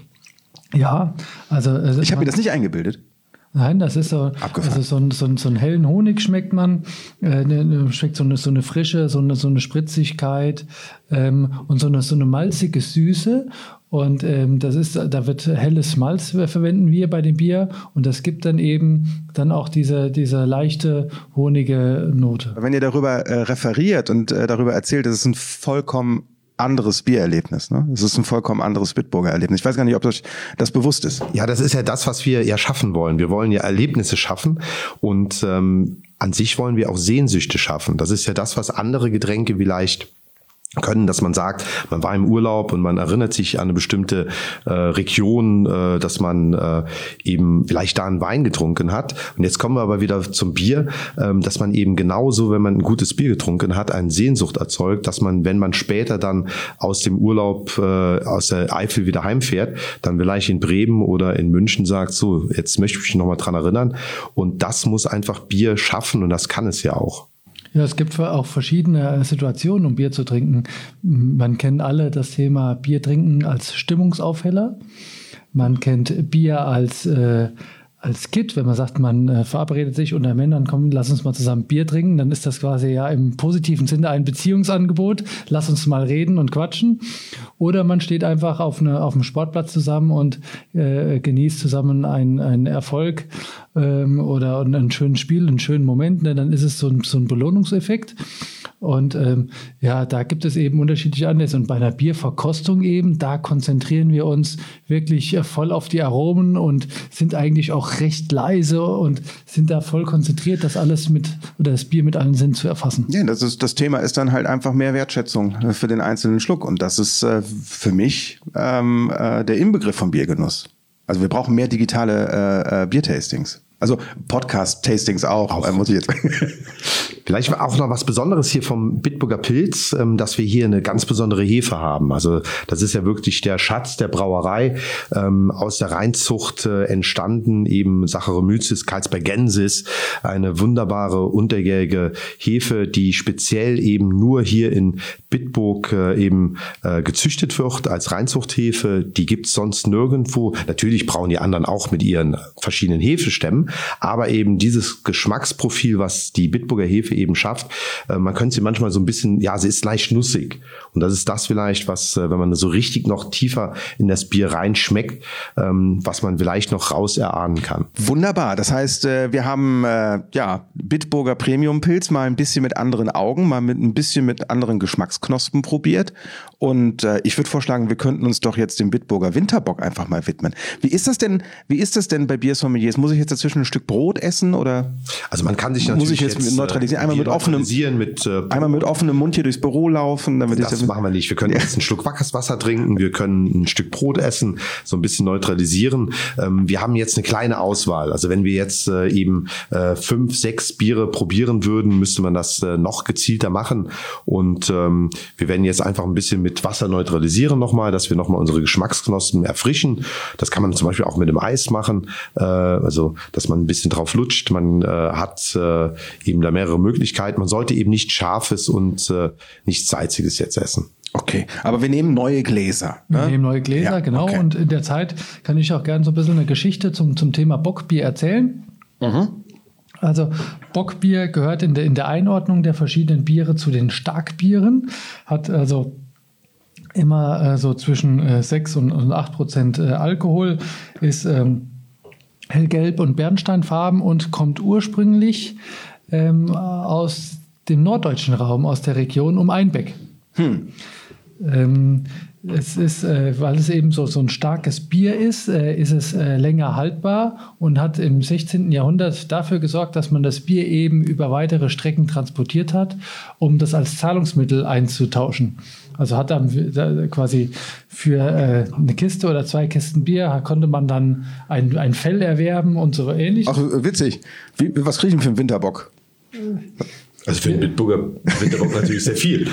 Ja, also... also ich habe mir das nicht eingebildet. Nein, das ist so, also so, ein, so, ein, so einen hellen Honig schmeckt man, äh, ne, schmeckt so eine, so eine Frische, so eine, so eine Spritzigkeit ähm, und so eine, so eine malzige Süße. Und ähm, das ist, da wird helles Malz verwenden wir bei dem Bier und das gibt dann eben dann auch diese, diese leichte honige Note. Wenn ihr darüber äh, referiert und äh, darüber erzählt, das ist ein vollkommen anderes Biererlebnis. Ne? Es ist ein vollkommen anderes Bitburger Erlebnis. Ich weiß gar nicht, ob euch das bewusst ist. Ja, das ist ja das, was wir ja schaffen wollen. Wir wollen ja Erlebnisse schaffen und ähm, an sich wollen wir auch Sehnsüchte schaffen. Das ist ja das, was andere Getränke vielleicht können, dass man sagt, man war im Urlaub und man erinnert sich an eine bestimmte äh, Region, äh, dass man äh, eben vielleicht da einen Wein getrunken hat. Und jetzt kommen wir aber wieder zum Bier, ähm, dass man eben genauso, wenn man ein gutes Bier getrunken hat, eine Sehnsucht erzeugt, dass man, wenn man später dann aus dem Urlaub äh, aus der Eifel wieder heimfährt, dann vielleicht in Bremen oder in München sagt, so, jetzt möchte ich mich nochmal dran erinnern. Und das muss einfach Bier schaffen und das kann es ja auch. Ja, es gibt auch verschiedene Situationen, um Bier zu trinken. Man kennt alle das Thema Bier trinken als Stimmungsaufheller. Man kennt Bier als, äh, als Kit, wenn man sagt, man äh, verabredet sich unter Männern, komm, lass uns mal zusammen Bier trinken, dann ist das quasi ja im positiven Sinne ein Beziehungsangebot. Lass uns mal reden und quatschen. Oder man steht einfach auf, eine, auf einem Sportplatz zusammen und äh, genießt zusammen einen, einen Erfolg ähm, oder ein schönes Spiel, einen schönen Moment. Ne? Dann ist es so ein, so ein Belohnungseffekt. Und ähm, ja, da gibt es eben unterschiedliche Anlässe. Und bei einer Bierverkostung eben, da konzentrieren wir uns wirklich voll auf die Aromen und sind eigentlich auch recht leise und sind da voll konzentriert, das alles mit, oder das Bier mit allen Sinnen zu erfassen. Ja, das ist, das Thema ist dann halt einfach mehr Wertschätzung für den einzelnen Schluck. Und das ist äh, für mich ähm, äh, der Inbegriff von Biergenuss. Also wir brauchen mehr digitale äh, äh, Biertastings. Also Podcast-Tastings auch, auch. Äh, muss ich jetzt. Vielleicht auch noch was Besonderes hier vom Bitburger Pilz, ähm, dass wir hier eine ganz besondere Hefe haben. Also das ist ja wirklich der Schatz der Brauerei, ähm, aus der Reinzucht äh, entstanden, eben Saccharomyces carlsbergensis, eine wunderbare unterjährige Hefe, die speziell eben nur hier in Bitburg äh, eben äh, gezüchtet wird als Reinzuchthefe. Die gibt's sonst nirgendwo. Natürlich brauen die anderen auch mit ihren verschiedenen Hefestämmen, aber eben dieses Geschmacksprofil, was die Bitburger Hefe eben schafft, äh, man könnte sie manchmal so ein bisschen, ja, sie ist leicht nussig. Und das ist das vielleicht, was, äh, wenn man so richtig noch tiefer in das Bier reinschmeckt, ähm, was man vielleicht noch raus erahnen kann. Wunderbar. Das heißt, äh, wir haben äh, ja Bitburger Premium Pilz mal ein bisschen mit anderen Augen, mal mit ein bisschen mit anderen Geschmacksknospen probiert. Und äh, ich würde vorschlagen, wir könnten uns doch jetzt dem Bitburger Winterbock einfach mal widmen. Wie ist das denn, wie ist das denn bei Biersommeliers? Muss ich jetzt dazwischen ein Stück Brot essen oder? Also man kann sich natürlich muss ich jetzt, jetzt neutralisieren, einmal mit offenem, mit, äh, einmal mit offenem Mund hier durchs Büro laufen. Damit das ich machen wir nicht. Wir können jetzt einen Schluck Wasser trinken, wir können ein Stück Brot essen, so ein bisschen neutralisieren. Ähm, wir haben jetzt eine kleine Auswahl. Also wenn wir jetzt äh, eben äh, fünf, sechs Biere probieren würden, müsste man das äh, noch gezielter machen. Und ähm, wir werden jetzt einfach ein bisschen mit Wasser neutralisieren nochmal, dass wir nochmal unsere Geschmacksknospen erfrischen. Das kann man zum Beispiel auch mit dem Eis machen, äh, also dass man ein bisschen drauf lutscht. Man äh, hat äh, eben da mehrere Möglichkeiten. Man sollte eben nicht Scharfes und äh, nichts Salziges jetzt essen. Okay, aber wir nehmen neue Gläser. Ne? Wir nehmen neue Gläser, ja, genau. Okay. Und in der Zeit kann ich auch gerne so ein bisschen eine Geschichte zum, zum Thema Bockbier erzählen. Mhm. Also Bockbier gehört in der, in der Einordnung der verschiedenen Biere zu den Starkbieren, hat also immer äh, so zwischen äh, sechs und, und acht Prozent äh, Alkohol, ist ähm, hellgelb und bernsteinfarben und kommt ursprünglich ähm, aus dem norddeutschen Raum, aus der Region um Einbeck. Hm. Ähm, es ist, äh, weil es eben so, so ein starkes Bier ist, äh, ist es äh, länger haltbar und hat im sechzehnten Jahrhundert dafür gesorgt, dass man das Bier eben über weitere Strecken transportiert hat, um das als Zahlungsmittel einzutauschen. Also hat dann quasi für äh, eine Kiste oder zwei Kisten Bier konnte man dann ein, ein Fell erwerben und so ähnlich. Ach, witzig. Wie, was kriegen wir für einen Winterbock? Also für den Bitburger Winterbock natürlich sehr viel.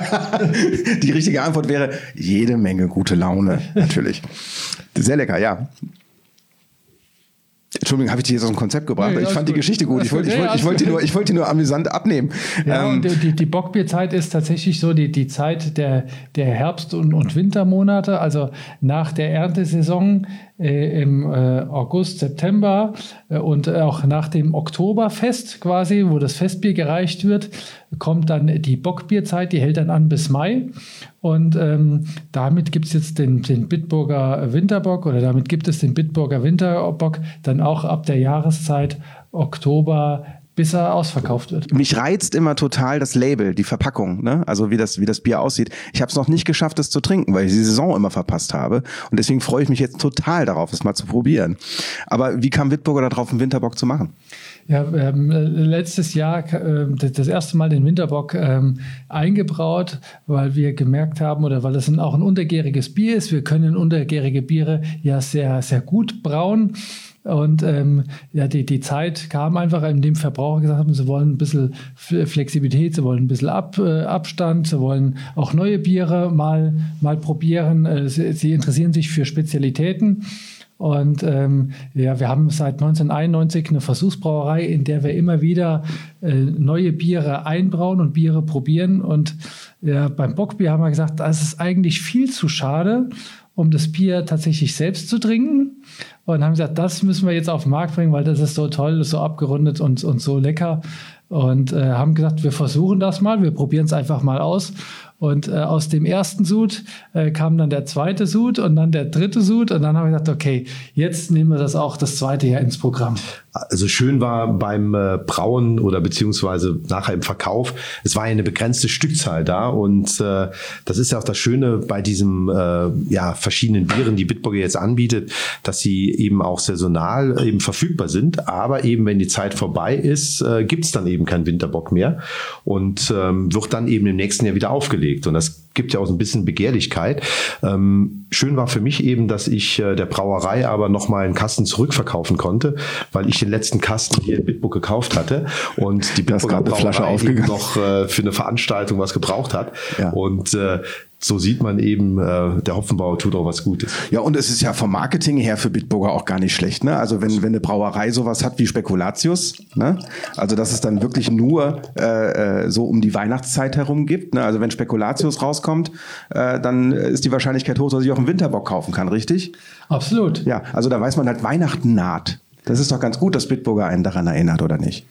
Die richtige Antwort wäre jede Menge gute Laune, natürlich. Sehr lecker, ja. Entschuldigung, habe ich dich jetzt aus dem Konzept gebracht? Nee, ich fand gut. Die Geschichte gut. Ich wollte ich wollt, ich wollt die, nur, ich wollt die nur amüsant abnehmen. Ja, ähm, und die, die Bockbierzeit ist tatsächlich so die, die Zeit der, der Herbst- und, und Wintermonate. Also nach der Erntesaison äh, im äh, August, September äh, und auch nach dem Oktoberfest quasi, wo das Festbier gereicht wird, kommt dann die Bockbierzeit. Die hält dann an bis Mai. Und ähm, damit gibt es jetzt den, den Bitburger Winterbock oder damit gibt es den Bitburger Winterbock dann auch ab der Jahreszeit Oktober, bis er ausverkauft wird. Mich reizt immer total das Label, die Verpackung, ne? Also wie das, wie das Bier aussieht. Ich habe es noch nicht geschafft, es zu trinken, weil ich die Saison immer verpasst habe. Und deswegen freue ich mich jetzt total darauf, es mal zu probieren. Aber wie kam Bitburger darauf, einen Winterbock zu machen? Ja, ähm, letztes Jahr äh, das erste Mal den Winterbock ähm, eingebraut, weil wir gemerkt haben oder weil es ein, auch ein untergäriges Bier ist. Wir können untergärige Biere ja sehr, sehr gut brauen. Und ähm, ja, die, die Zeit kam einfach, in dem Verbraucher gesagt haben, sie wollen ein bisschen Flexibilität, sie wollen ein bisschen Ab, äh, Abstand, sie wollen auch neue Biere mal, mal probieren. Äh, sie, sie interessieren sich für Spezialitäten. Und ähm, ja, wir haben seit neunzehnhunderteinundneunzig eine Versuchsbrauerei, in der wir immer wieder äh, neue Biere einbrauen und Biere probieren. Und ja, beim Bockbier haben wir gesagt, das ist eigentlich viel zu schade, um das Bier tatsächlich selbst zu trinken. Und haben gesagt, das müssen wir jetzt auf den Markt bringen, weil das ist so toll, das ist so abgerundet und, und so lecker. Und äh, haben gesagt, wir versuchen das mal, wir probieren es einfach mal aus. Und äh, aus dem ersten Sud äh, kam dann der zweite Sud und dann der dritte Sud. Und dann haben wir gesagt, okay, jetzt nehmen wir das auch das zweite Jahr ins Programm. Also schön war beim äh, Brauen oder beziehungsweise nachher im Verkauf, es war ja eine begrenzte Stückzahl da. Und äh, das ist ja auch das Schöne bei diesen äh, ja, verschiedenen Bieren, die Bitburger jetzt anbietet, dass sie eben auch saisonal eben verfügbar sind. Aber eben, wenn die Zeit vorbei ist, äh, gibt es dann eben keinen Winterbock mehr und ähm, wird dann eben im nächsten Jahr wieder aufgelegt. Und das gibt ja auch so ein bisschen Begehrlichkeit. Ähm, schön war für mich eben, dass ich äh, der Brauerei aber nochmal einen Kasten zurückverkaufen konnte, weil ich den letzten Kasten hier in Bitburg gekauft hatte und die Bitburger Brauerei eben noch äh, für eine Veranstaltung was gebraucht hat. Ja. Und äh, so sieht man eben, äh, der Hopfenbauer tut auch was Gutes. Ja, und es ist ja vom Marketing her für Bitburger auch gar nicht schlecht, ne? Also wenn, wenn eine Brauerei sowas hat wie Spekulatius, ne? Also dass es dann wirklich nur äh, so um die Weihnachtszeit herum gibt, ne? Also wenn Spekulatius rauskommt, äh, dann ist die Wahrscheinlichkeit hoch, dass ich auch einen Winterbock kaufen kann, richtig? Absolut. Ja, also da weiß man halt, Weihnachten naht. Das ist doch ganz gut, dass Bitburger einen daran erinnert, oder nicht?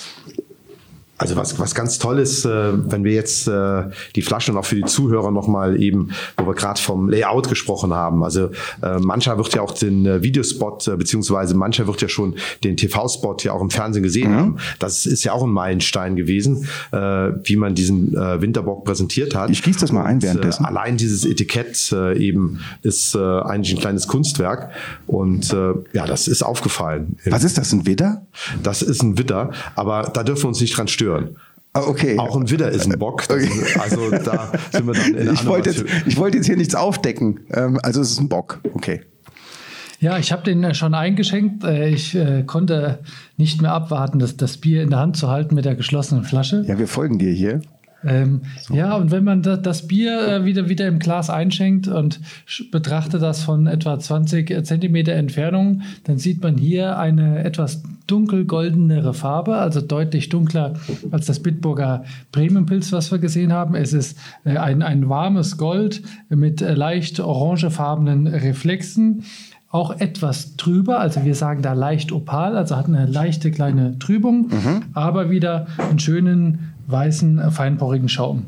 Also was, was ganz toll ist, äh, wenn wir jetzt äh, die Flaschen auch für die Zuhörer nochmal eben, wo wir gerade vom Layout gesprochen haben. Also äh, mancher wird ja auch den äh, Videospot, äh, beziehungsweise mancher wird ja schon den T V-Spot ja auch im Fernsehen gesehen mhm. haben. Das ist ja auch ein Meilenstein gewesen, äh, wie man diesen äh, Winterbock präsentiert hat. Ich gieße das mal ein währenddessen. Äh, allein dieses Etikett äh, eben ist äh, eigentlich ein kleines Kunstwerk. Und äh, ja, das ist aufgefallen. Was ist das, ein Widder? Das ist ein Widder, aber da dürfen wir uns nicht dran stören. Okay. Auch ein Widder ist ein Bock. Okay. Ist, also da sind wir dann in einer ich wollte jetzt, ich wollte jetzt hier nichts aufdecken. Also es ist ein Bock. Okay. Ja, ich habe den schon eingeschenkt. Ich äh, konnte nicht mehr abwarten, das, das Bier in der Hand zu halten mit der geschlossenen Flasche. Ja, wir folgen dir hier. Ähm, so. Ja, und wenn man das, das Bier äh, wieder, wieder im Glas einschenkt und betrachtet das von etwa zwanzig Zentimeter Entfernung, dann sieht man hier eine etwas dunkelgoldenere Farbe, also deutlich dunkler als das Bitburger Premiumpilz, was wir gesehen haben. Es ist äh, ein, ein warmes Gold mit äh, leicht orangefarbenen Reflexen. Auch etwas trüber, also wir sagen da leicht opal, also hat eine leichte kleine Trübung, mhm. aber wieder einen schönen weißen, feinporigen Schaum.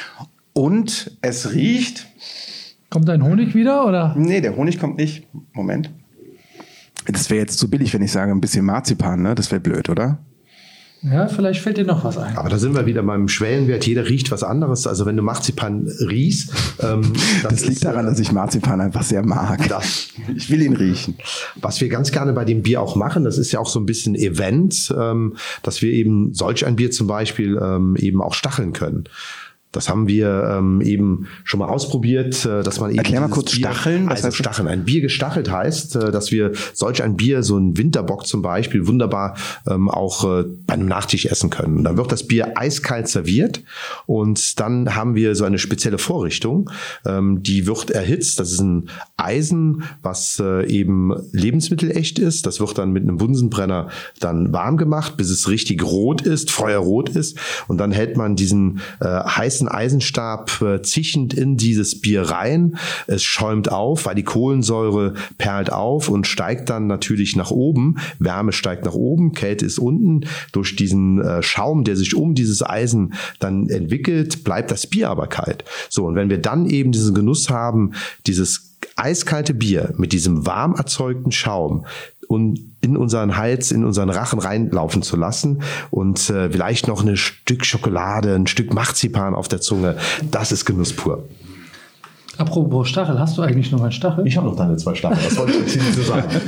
Und es riecht... Kommt ein Honig wieder, oder? Nee, der Honig kommt nicht. Moment. Das wäre jetzt zu billig, wenn ich sage, ein bisschen Marzipan, ne? Das wäre blöd, oder? Ja, vielleicht fällt dir noch was ein. Aber da sind wir wieder beim Schwellenwert. Jeder riecht was anderes. Also wenn du Marzipan riechst, ähm, das, das liegt ist, daran, dass ich Marzipan einfach sehr mag. Das, ich will ihn riechen. Was wir ganz gerne bei dem Bier auch machen, das ist ja auch so ein bisschen Event, ähm, dass wir eben solch ein Bier zum Beispiel ähm, eben auch stacheln können. Das haben wir ähm, eben schon mal ausprobiert, äh, dass man eben Erklär mal kurz Bier, Stacheln. Was also heißt Stacheln. Ein Bier gestachelt heißt, äh, dass wir solch ein Bier, so ein Winterbock zum Beispiel, wunderbar ähm, auch äh, bei einem Nachtisch essen können. Und dann wird das Bier eiskalt serviert und dann haben wir so eine spezielle Vorrichtung, ähm, die wird erhitzt. Das ist ein Eisen, was äh, eben lebensmittelecht ist. Das wird dann mit einem Bunsenbrenner dann warm gemacht, bis es richtig rot ist, feuerrot ist. Und dann hält man diesen äh, heißen Eisenstab äh, zischend in dieses Bier rein. Es schäumt auf, weil die Kohlensäure perlt auf und steigt dann natürlich nach oben. Wärme steigt nach oben, Kälte ist unten. Durch diesen äh, Schaum, der sich um dieses Eisen dann entwickelt, bleibt das Bier aber kalt. So, und wenn wir dann eben diesen Genuss haben, dieses eiskalte Bier mit diesem warm erzeugten Schaum und in unseren Hals, in unseren Rachen reinlaufen zu lassen und äh, vielleicht noch ein Stück Schokolade, ein Stück Marzipan auf der Zunge, das ist Genuss pur. Apropos Stachel, hast du eigentlich noch einen Stachel? Ich habe noch deine zwei Stacheln, was wollte ich jetzt hier so sagen?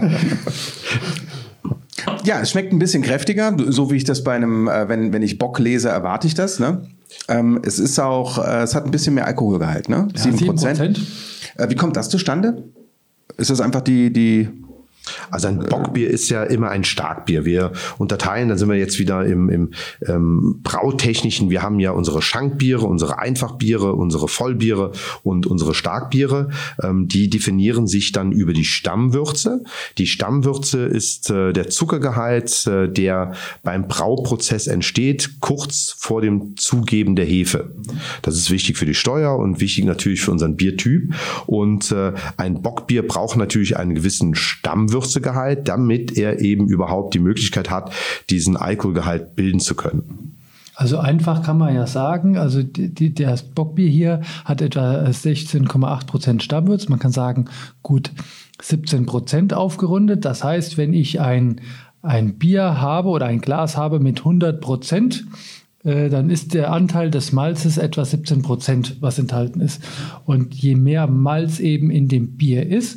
Ja, es schmeckt ein bisschen kräftiger, so wie ich das bei einem, äh, wenn, wenn ich Bock lese, erwarte ich das. Ne? Ähm, es ist auch, äh, es hat ein bisschen mehr Alkoholgehalt, ne? Ja, sieben Prozent. Äh, wie kommt das zustande? Ist das einfach die, die Also ein Bockbier ist ja immer ein Starkbier. Wir unterteilen, da sind wir jetzt wieder im, im ähm, Brautechnischen. Wir haben ja unsere Schankbiere, unsere Einfachbiere, unsere Vollbiere und unsere Starkbiere. Ähm, die definieren sich dann über die Stammwürze. Die Stammwürze ist äh, der Zuckergehalt, äh, der beim Brauprozess entsteht, kurz vor dem Zugeben der Hefe. Das ist wichtig für die Steuer und wichtig natürlich für unseren Biertyp. Und äh, ein Bockbier braucht natürlich einen gewissen Stammwürze. Würzegehalt, damit er eben überhaupt die Möglichkeit hat, diesen Alkoholgehalt bilden zu können. Also einfach kann man ja sagen, also die, die, das Bockbier hier hat etwa sechzehn Komma acht Prozent Stammwürze. Man kann sagen, gut siebzehn Prozent aufgerundet. Das heißt, wenn ich ein, ein Bier habe oder ein Glas habe mit hundert Prozent, äh, dann ist der Anteil des Malzes etwa siebzehn Prozent, was enthalten ist. Und je mehr Malz eben in dem Bier ist,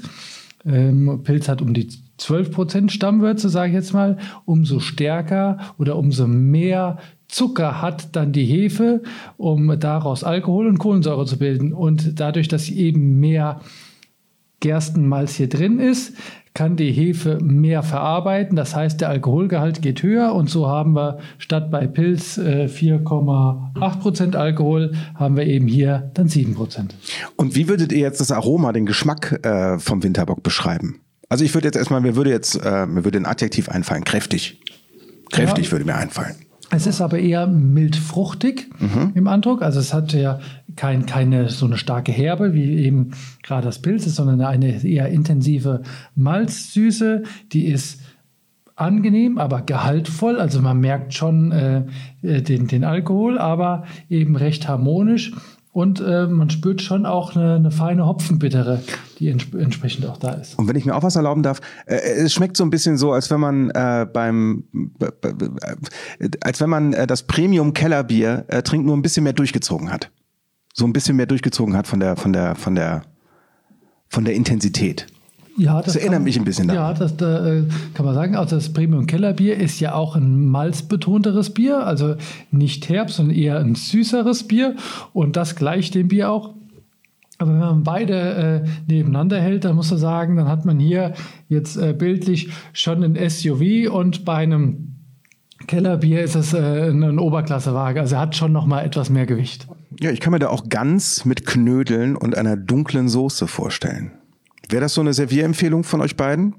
Ähm, Pils hat um die zwölf Prozent Stammwürze, sage ich jetzt mal, umso stärker oder umso mehr Zucker hat dann die Hefe, um daraus Alkohol und Kohlensäure zu bilden. Und dadurch, dass eben mehr Gerstenmalz hier drin ist, kann die Hefe mehr verarbeiten. Das heißt, der Alkoholgehalt geht höher und so haben wir statt bei Pils äh, vier Komma acht Prozent Alkohol, haben wir eben hier dann sieben Prozent. Und wie würdet ihr jetzt das Aroma, den Geschmack äh, vom Winterbock beschreiben? Also ich würde jetzt erstmal, mir würde jetzt, äh, mir würde ein Adjektiv einfallen, kräftig. Kräftig ja. würde mir einfallen. Es ist aber eher mild-fruchtig mhm. im Andruck. Also es hat ja kein, keine so eine starke Herbe, wie eben gerade das Pils ist, sondern eine eher intensive Malzsüße. Die ist angenehm, aber gehaltvoll. Also man merkt schon äh, den, den Alkohol, aber eben recht harmonisch. Und äh, man spürt schon auch eine, eine feine Hopfenbittere, die ents- entsprechend auch da ist. Und wenn ich mir auch was erlauben darf, äh, es schmeckt so ein bisschen so, als wenn man äh, beim, äh, als wenn man äh, das Premium-Kellerbier äh, trinkt, nur ein bisschen mehr durchgezogen hat. So ein bisschen mehr durchgezogen hat von der, von der, von der, von der Intensität. Ja, das, das erinnert kann, mich ein bisschen daran. Ja, das da, äh, kann man sagen. Also das Premium-Kellerbier ist ja auch ein malzbetonteres Bier, also nicht herb, sondern eher ein süßeres Bier. Und das gleicht dem Bier auch. Aber wenn man beide äh, nebeneinander hält, dann muss man sagen, dann hat man hier jetzt äh, bildlich schon ein S U V und bei einem Kellerbier ist es äh, eine Oberklassewaage. Also er hat schon noch mal etwas mehr Gewicht. Ja, ich kann mir da auch ganz mit Knödeln und einer dunklen Soße vorstellen. Wäre das so eine Servierempfehlung von euch beiden?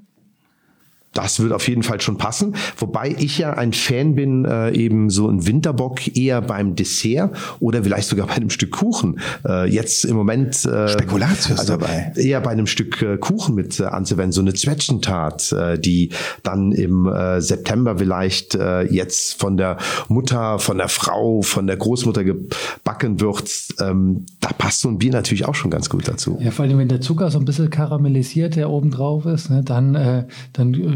Das wird auf jeden Fall schon passen. Wobei ich ja ein Fan bin, äh, eben so ein Winterbock eher beim Dessert oder vielleicht sogar bei einem Stück Kuchen. Äh, jetzt im Moment äh, Spekulatius also dabei. Eher bei einem Stück äh, Kuchen mit äh, anzuwenden. So eine Zwetschgentat, äh, die dann im äh, September vielleicht äh, jetzt von der Mutter, von der Frau, von der Großmutter gebacken wird. Ähm, da passt so ein Bier natürlich auch schon ganz gut dazu. Ja, vor allem, wenn der Zucker so ein bisschen karamellisiert, der oben drauf ist, ne, dann, äh, dann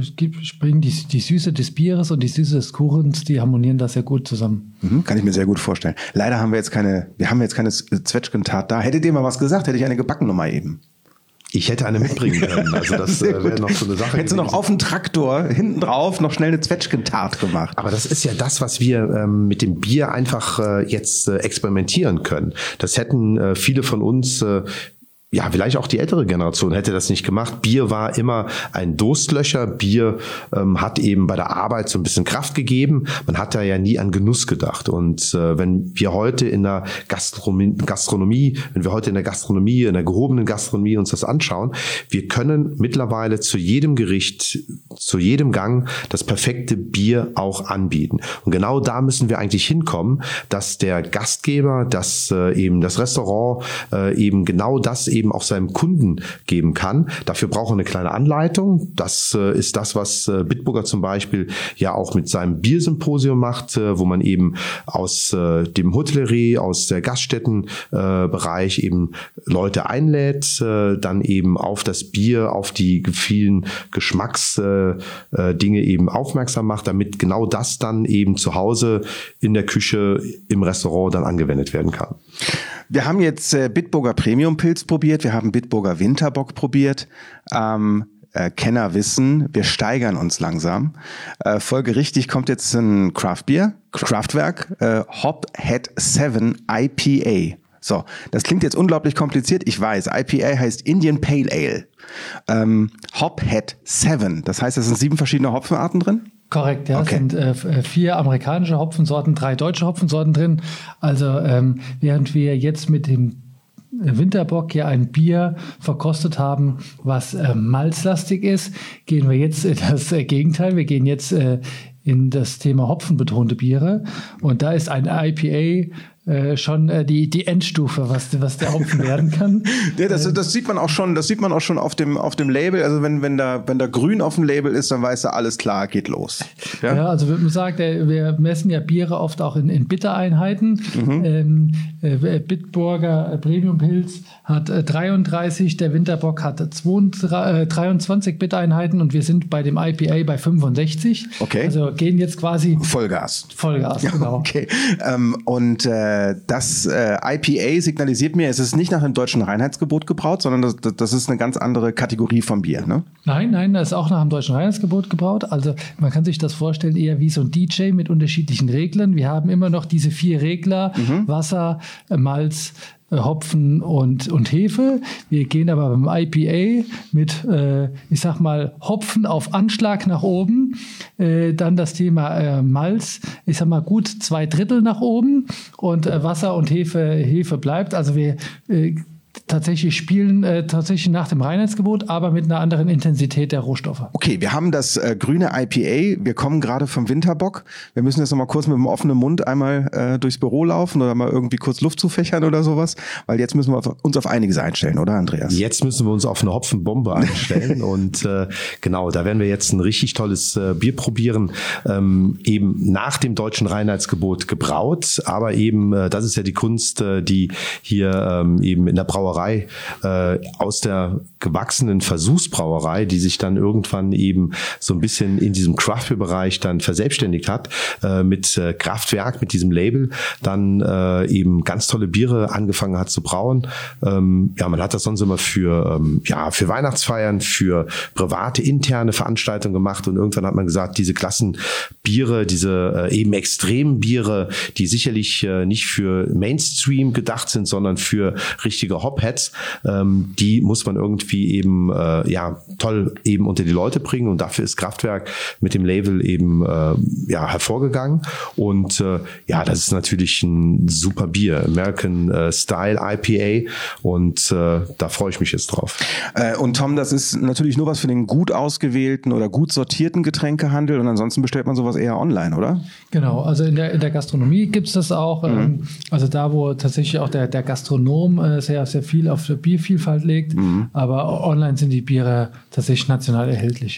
bringen die, die Süße des Bieres und die Süße des Kuchens, die harmonieren da sehr gut zusammen. Mhm, kann ich mir sehr gut vorstellen. Leider haben wir jetzt keine, wir haben jetzt keine Zwetschgentat da. Hättet ihr mal was gesagt, hätte ich eine gebacken nochmal eben. Ich hätte eine mitbringen können. Also das äh, wäre noch so eine Sache. Hättest du noch auf dem Traktor hinten drauf noch schnell eine Zwetschgentat gemacht. Aber das ist ja das, was wir ähm, mit dem Bier einfach äh, jetzt äh, experimentieren können. Das hätten äh, viele von uns äh, ja, vielleicht auch die ältere Generation hätte das nicht gemacht. Bier war immer ein Durstlöscher. Bier ähm, hat eben bei der Arbeit so ein bisschen Kraft gegeben. Man hat da ja nie an Genuss gedacht. Und äh, wenn wir heute in der Gastronomie, Gastronomie, wenn wir heute in der Gastronomie, in der gehobenen Gastronomie uns das anschauen, wir können mittlerweile zu jedem Gericht, zu jedem Gang das perfekte Bier auch anbieten. Und genau da müssen wir eigentlich hinkommen, dass der Gastgeber, dass äh, eben das Restaurant äh, eben genau das eben eben auch seinem Kunden geben kann. Dafür braucht er eine kleine Anleitung. Das äh, ist das, was äh, Bitburger zum Beispiel ja auch mit seinem Biersymposium macht, äh, wo man eben aus äh, dem Hotellerie, aus der Gaststättenbereich äh, eben Leute einlädt, äh, dann eben auf das Bier, auf die vielen Geschmacksdinge äh, äh, eben aufmerksam macht, damit genau das dann eben zu Hause in der Küche, im Restaurant dann angewendet werden kann. Wir haben jetzt äh, Bitburger Premium Pilz probiert, wir haben Bitburger Winterbock probiert. Ähm, äh, Kenner wissen, wir steigern uns langsam. Äh, folgerichtig kommt jetzt ein Craft Beer, Kraftwerk, äh, Hophead sieben I P A. So, das klingt jetzt unglaublich kompliziert, ich weiß. I P A heißt Indian Pale Ale. Ähm, Hophead sieben, das heißt, es sind sieben verschiedene Hopfenarten drin? Korrekt, ja. Okay. Es sind äh, vier amerikanische Hopfensorten, drei deutsche Hopfensorten drin. Also ähm, während wir jetzt mit dem Winterbock ja ein Bier verkostet haben, was äh, malzlastig ist, gehen wir jetzt in das äh, Gegenteil. Wir gehen jetzt äh, in das Thema hopfenbetonte Biere. Und da ist ein I P A äh, schon äh, die, die Endstufe, was, was der Hopfen werden kann. Ja, das, das sieht man auch schon, das sieht man auch schon auf dem, auf dem Label. Also wenn, wenn da, wenn da grün auf dem Label ist, dann weißt du, alles klar, geht los. Ja, ja, also man sagt, wir messen ja Biere oft auch in, in Bittereinheiten. Mhm. Ähm, äh, Bitburger Premium Pilz hat äh, dreiunddreißig, der Winterbock hat zweiunddreißig, äh, dreiundzwanzig Bittereinheiten und wir sind bei dem I P A bei fünfundsechzig. Okay. Also gehen jetzt quasi Vollgas. Vollgas, genau. Okay. Ähm, und äh, das äh, I P A signalisiert mir, es ist nicht nach dem deutschen Reinheitsgebot gebraut, sondern das, das ist eine ganz andere Kategorie von Bier, ne? Nein, nein, das ist auch nach dem deutschen Reinheitsgebot gebraut. Also man kann sich das vorstellen eher wie so ein D J mit unterschiedlichen Reglern. Wir haben immer noch diese vier Regler, mhm. Wasser, Malz, Hopfen und, und Hefe. Wir gehen aber beim I P A mit, äh, ich sag mal, Hopfen auf Anschlag nach oben. Äh, dann das Thema äh, Malz, ich sag mal, gut zwei Drittel nach oben. Und äh, Wasser und Hefe, Hefe bleibt. Also wir äh, tatsächlich spielen äh, tatsächlich nach dem Reinheitsgebot, aber mit einer anderen Intensität der Rohstoffe. Okay, wir haben das äh, grüne I P A, wir kommen gerade vom Winterbock. Wir müssen jetzt noch mal kurz mit dem offenen Mund einmal äh, durchs Büro laufen oder mal irgendwie kurz Luft zufächern oder sowas, weil jetzt müssen wir uns auf einiges einstellen, oder Andreas? Jetzt müssen wir uns auf eine Hopfenbombe einstellen und äh, genau, da werden wir jetzt ein richtig tolles äh, Bier probieren, ähm, eben nach dem deutschen Reinheitsgebot gebraut, aber eben, äh, das ist ja die Kunst, äh, die hier ähm, eben in der Brauerei äh, aus der gewachsenen Versuchsbrauerei, die sich dann irgendwann eben so ein bisschen in diesem Craft-Beer-Bereich dann verselbstständigt hat, äh, mit äh, Kraftwerk, mit diesem Label, dann äh, eben ganz tolle Biere angefangen hat zu brauen. Ähm, ja, man hat das sonst immer für, ähm, ja, für Weihnachtsfeiern, für private, interne Veranstaltungen gemacht und irgendwann hat man gesagt, diese Klassenbiere, diese äh, eben extremen Biere, die sicherlich äh, nicht für Mainstream gedacht sind, sondern für richtige Hopheads, ähm, die muss man irgendwie eben äh, ja toll eben unter die Leute bringen und dafür ist Kraftwerk mit dem Label eben äh, ja hervorgegangen und äh, ja, das ist natürlich ein super Bier, American äh, Style I P A und äh, da freue ich mich jetzt drauf. Äh, und Tom, das ist natürlich nur was für den gut ausgewählten oder gut sortierten Getränkehandel und ansonsten bestellt man sowas eher online, oder? Genau, also in der, in der Gastronomie gibt es das auch, mhm. ähm, also da, wo tatsächlich auch der, der Gastronom äh, sehr, sehr viel auf der Biervielfalt legt, mhm. aber online sind die Biere tatsächlich national erhältlich. Ja. Ja.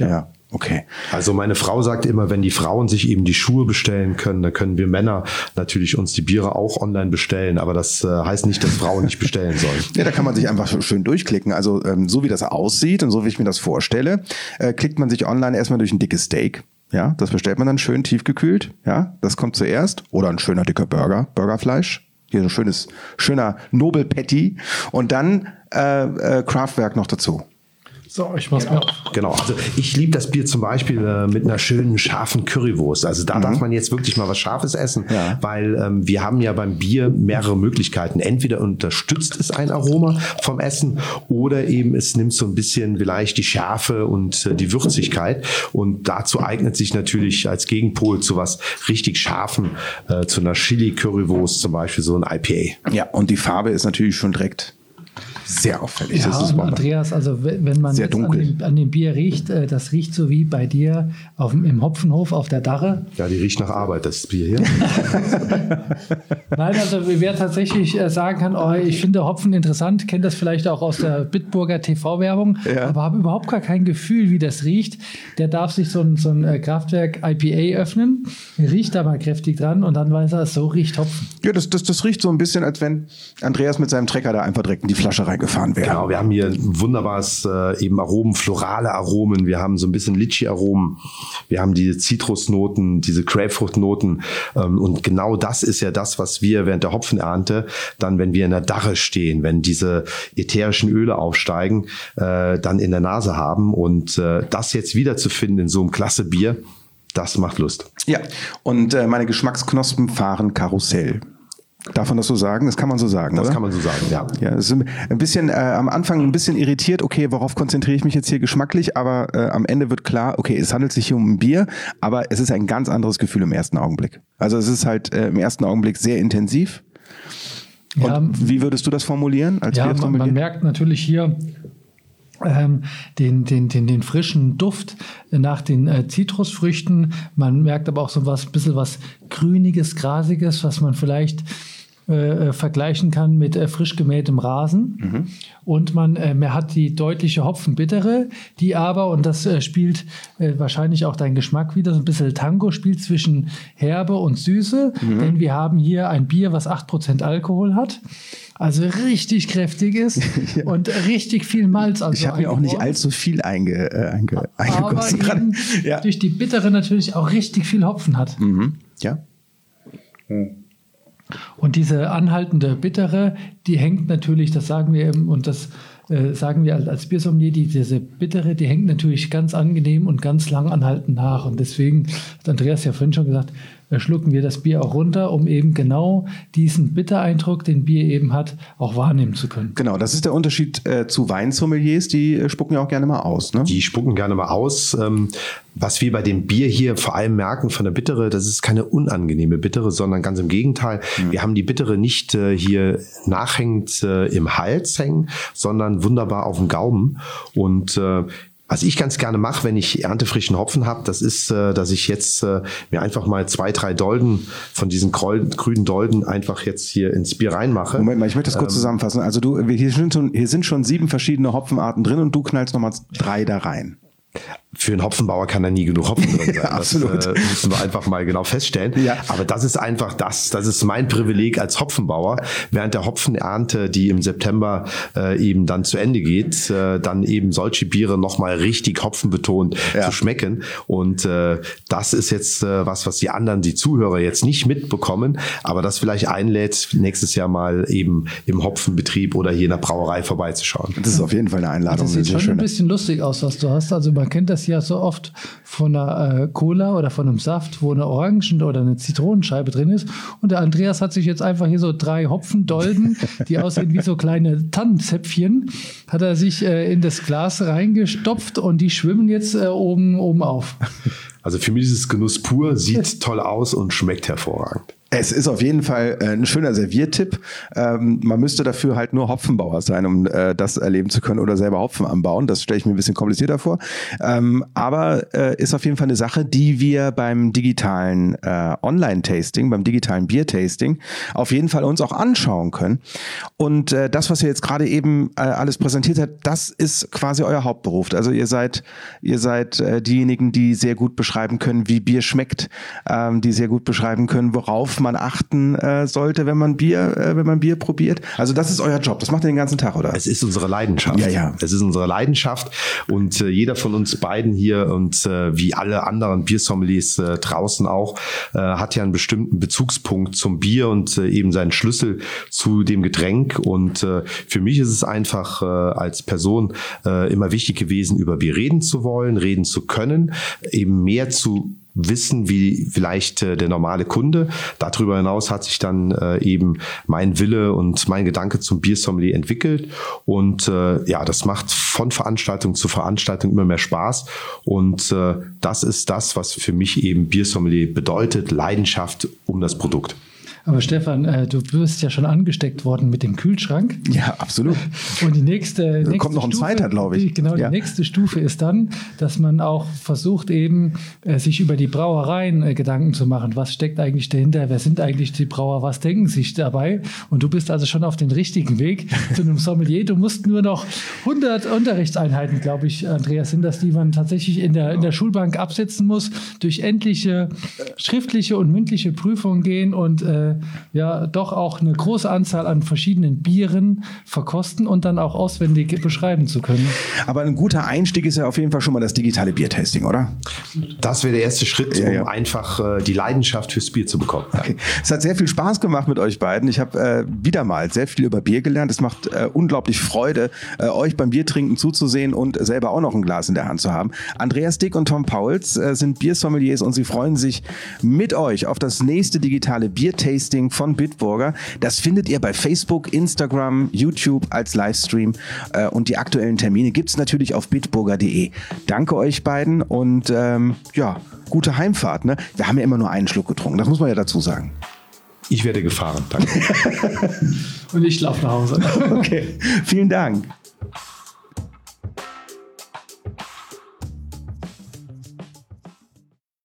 Okay. Also meine Frau sagt immer, wenn die Frauen sich eben die Schuhe bestellen können, dann können wir Männer natürlich uns die Biere auch online bestellen. Aber das äh, heißt nicht, dass Frauen nicht bestellen sollen. Ja, da kann man sich einfach schön durchklicken. Also ähm, so wie das aussieht und so wie ich mir das vorstelle, äh, klickt man sich online erstmal durch ein dickes Steak. Ja, das bestellt man dann schön tiefgekühlt. Ja, das kommt zuerst. Oder ein schöner dicker Burger, Burgerfleisch. Hier so ein schönes, schöner Nobel Patty. Und dann äh, äh, Kraftwerk noch dazu. So, ich mach's mir auf. Genau, also ich liebe das Bier zum Beispiel äh, mit einer schönen scharfen Currywurst. Also da mhm. darf man jetzt wirklich mal was Scharfes essen, ja. weil ähm, wir haben ja beim Bier mehrere Möglichkeiten. Entweder unterstützt es ein Aroma vom Essen oder eben es nimmt so ein bisschen vielleicht die Schärfe und äh, die Würzigkeit. Und dazu eignet sich natürlich als Gegenpol zu was richtig Scharfen, äh, zu einer Chili-Currywurst zum Beispiel so ein I P A. Ja, und die Farbe ist natürlich schon direkt sehr auffällig. Ja, das ist Andreas, also wenn man sehr jetzt an dunkel. dem, an dem Bier riecht, das riecht so wie bei dir auf, dem- im Hopfenhof auf der Darre. Ja, die riecht nach Arbeit, das Bier hier. Nein, also wer tatsächlich äh, sagen kann, oh, ich finde Hopfen interessant, kennt das vielleicht auch aus der Bitburger T V-Werbung, Ja. aber habe überhaupt gar kein Gefühl, wie das riecht. Der darf sich so ein, so ein äh, Kraftwerk I P A öffnen, riecht da mal kräftig dran und dann weiß er, so riecht Hopfen. Ja, das, das, das riecht so ein bisschen, als wenn Andreas mit seinem Trecker da einfach direkt in die Flasche reingefahren wäre. Genau, wir haben hier ein wunderbares äh, eben Aromen, florale Aromen. Wir haben so ein bisschen Litchi-Aromen. Wir haben diese Zitrusnoten, diese Grapefruit-Noten. Ähm, und genau das ist ja das, was wir während der Hopfenernte dann, wenn wir in der Darre stehen, wenn diese ätherischen Öle aufsteigen, äh, dann in der Nase haben. Und äh, das jetzt wiederzufinden in so einem klasse Bier, das macht Lust. Ja, und äh, meine Geschmacksknospen fahren Karussell. Darf man das so sagen? Das kann man so sagen, Das oder? kann man so sagen, ja. Ja, es ist ein bisschen äh, am Anfang ein bisschen irritiert, okay, worauf konzentriere ich mich jetzt hier geschmacklich, aber äh, am Ende wird klar, okay, es handelt sich hier um ein Bier, aber es ist ein ganz anderes Gefühl im ersten Augenblick. Also es ist halt äh, im ersten Augenblick sehr intensiv. Ja, Und wie würdest du das formulieren als Ja, man, man Biersommelier? merkt natürlich hier ähm, den, den, den, den frischen Duft nach den äh, Zitrusfrüchten. Man merkt aber auch so was, ein bisschen was Grüniges, Grasiges, was man vielleicht äh, vergleichen kann mit äh, frisch gemähtem Rasen. Mhm. Und man, äh, man hat die deutliche Hopfenbittere, die aber, und das äh, spielt äh, wahrscheinlich auch dein Geschmack wieder, so ein bisschen Tango spielt zwischen Herbe und Süße. Mhm. Denn wir haben hier ein Bier, was acht Prozent Alkohol hat. Also richtig kräftig ist Ja. und richtig viel Malz. Also Ich habe mir auch nicht eingebaut. allzu viel einge, äh, einge, aber eingegossen. gerade. eben Ja. durch die Bittere natürlich auch richtig viel Hopfen hat. Mhm. Ja. Und diese anhaltende Bittere, die hängt natürlich, das sagen wir eben, und das äh, sagen wir als, als Biersommelier, die, diese Bittere, die hängt natürlich ganz angenehm und ganz lang anhaltend nach. Und deswegen hat Andreas ja vorhin schon gesagt, da schlucken wir das Bier auch runter, um eben genau diesen Bittereindruck, den Bier eben hat, auch wahrnehmen zu können. Genau, das ist der Unterschied äh, zu Weinsommeliers, die äh, spucken ja auch gerne mal aus. Ne? Die spucken gerne mal aus. Ähm, was wir bei dem Bier hier vor allem merken von der Bittere, das ist keine unangenehme Bittere, sondern ganz im Gegenteil. Mhm. Wir haben die Bittere nicht äh, hier nachhängend äh, im Hals hängen, sondern wunderbar auf dem Gaumen. Und äh, was ich ganz gerne mache, wenn ich erntefrischen Hopfen habe, das ist, äh, dass ich jetzt äh, mir einfach mal zwei, drei Dolden von diesen Kroll- grünen Dolden einfach jetzt hier ins Bier reinmache. Moment mal, ich möchte das kurz Ähm, zusammenfassen. Also du, wir- hier sind, schon, hier sind schon sieben verschiedene Hopfenarten drin und du knallst nochmal drei da rein. Für einen Hopfenbauer kann da nie genug Hopfen drin sein. Absolut. Das äh, müssen wir einfach mal genau feststellen. Ja. Aber das ist einfach das, das ist mein Privileg als Hopfenbauer. Während der Hopfenernte, die im September äh, eben dann zu Ende geht, äh, dann eben solche Biere nochmal richtig hopfenbetont Ja. zu schmecken. Und äh, das ist jetzt äh, was, was die anderen, die Zuhörer jetzt nicht mitbekommen, aber das vielleicht einlädt, nächstes Jahr mal eben im Hopfenbetrieb oder hier in der Brauerei vorbeizuschauen. Das ist auf jeden Fall eine Einladung. Das sieht sehr schon ein schöne. bisschen lustig aus, was du hast. Also man kennt das ja so oft von einer äh, Cola oder von einem Saft, wo eine Orangen- oder eine Zitronenscheibe drin ist. Und der Andreas hat sich jetzt einfach hier so drei Hopfendolden, die aussehen wie so kleine Tannenzäpfchen, hat er sich äh, in das Glas reingestopft und die schwimmen jetzt äh, oben, oben auf. Also für mich ist es Genuss pur, sieht toll aus und schmeckt hervorragend. Es ist auf jeden Fall äh, ein schöner Serviertipp. Ähm, man müsste dafür halt nur Hopfenbauer sein, um äh, das erleben zu können oder selber Hopfen anbauen. Das stelle ich mir ein bisschen komplizierter vor. Ähm, aber äh, ist auf jeden Fall eine Sache, die wir beim digitalen äh, Online-Tasting, beim digitalen Bier-Tasting auf jeden Fall uns auch anschauen können. Und äh, das, was ihr jetzt gerade eben äh, alles präsentiert habt, das ist quasi euer Hauptberuf. Also ihr seid, ihr seid äh, diejenigen, die sehr gut beschreiben können, wie Bier schmeckt, ähm, die sehr gut beschreiben können, worauf man achten äh, sollte, wenn man Bier, äh, wenn man Bier probiert. Also das ist euer Job. Das macht ihr den ganzen Tag, oder? Es ist unsere Leidenschaft. Ja, ja. Es ist unsere Leidenschaft und äh, jeder von uns beiden hier und äh, wie alle anderen Biersommeliers äh, draußen auch, äh, hat ja einen bestimmten Bezugspunkt zum Bier und äh, eben seinen Schlüssel zu dem Getränk. Und äh, für mich ist es einfach äh, als Person äh, immer wichtig gewesen, über Bier reden zu wollen, reden zu können, eben mehr zu wissen wie vielleicht äh, der normale Kunde. Darüber hinaus hat sich dann äh, eben mein Wille und mein Gedanke zum Biersommelier entwickelt und äh, ja, das macht von Veranstaltung zu Veranstaltung immer mehr Spaß und äh, das ist das, was für mich eben Biersommelier bedeutet, Leidenschaft um das Produkt. Aber Stefan, äh, du bist ja schon angesteckt worden mit dem Kühlschrank. Ja, absolut. Und die nächste, nächste kommt noch ein Stufe, zweiter, glaube ich. Die, genau, ja. die nächste Stufe ist dann, dass man auch versucht eben, äh, sich über die Brauereien äh, Gedanken zu machen. Was steckt eigentlich dahinter? Wer sind eigentlich die Brauer? Was denken sich dabei? Und du bist also schon auf den richtigen Weg zu einem Sommelier. Du musst nur noch hundert Unterrichtseinheiten, glaube ich, Andreas, sind das, die man tatsächlich in der, in der Schulbank absitzen muss, durch endliche schriftliche und mündliche Prüfungen gehen und äh, ja doch auch eine große Anzahl an verschiedenen Bieren verkosten und dann auch auswendig beschreiben zu können. Aber ein guter Einstieg ist ja auf jeden Fall schon mal das digitale Biertasting, oder? Das wäre der erste Schritt, ja, ja. um einfach äh, die Leidenschaft fürs Bier zu bekommen. Okay. Es hat sehr viel Spaß gemacht mit euch beiden. Ich habe äh, wieder mal sehr viel über Bier gelernt. Es macht äh, unglaublich Freude, äh, euch beim Biertrinken zuzusehen und selber auch noch ein Glas in der Hand zu haben. Andreas Dick und Tom Pauls äh, sind Biersommeliers und sie freuen sich mit euch auf das nächste digitale Biertasting von Bitburger. Das findet ihr bei Facebook, Instagram, YouTube als Livestream äh, und die aktuellen Termine gibt es natürlich auf bitburger punkt de. Danke euch beiden und ähm, ja, gute Heimfahrt. Ne? Wir haben ja immer nur einen Schluck getrunken, das muss man ja dazu sagen. Ich werde gefahren, danke. Und ich laufe nach Hause. Okay, vielen Dank.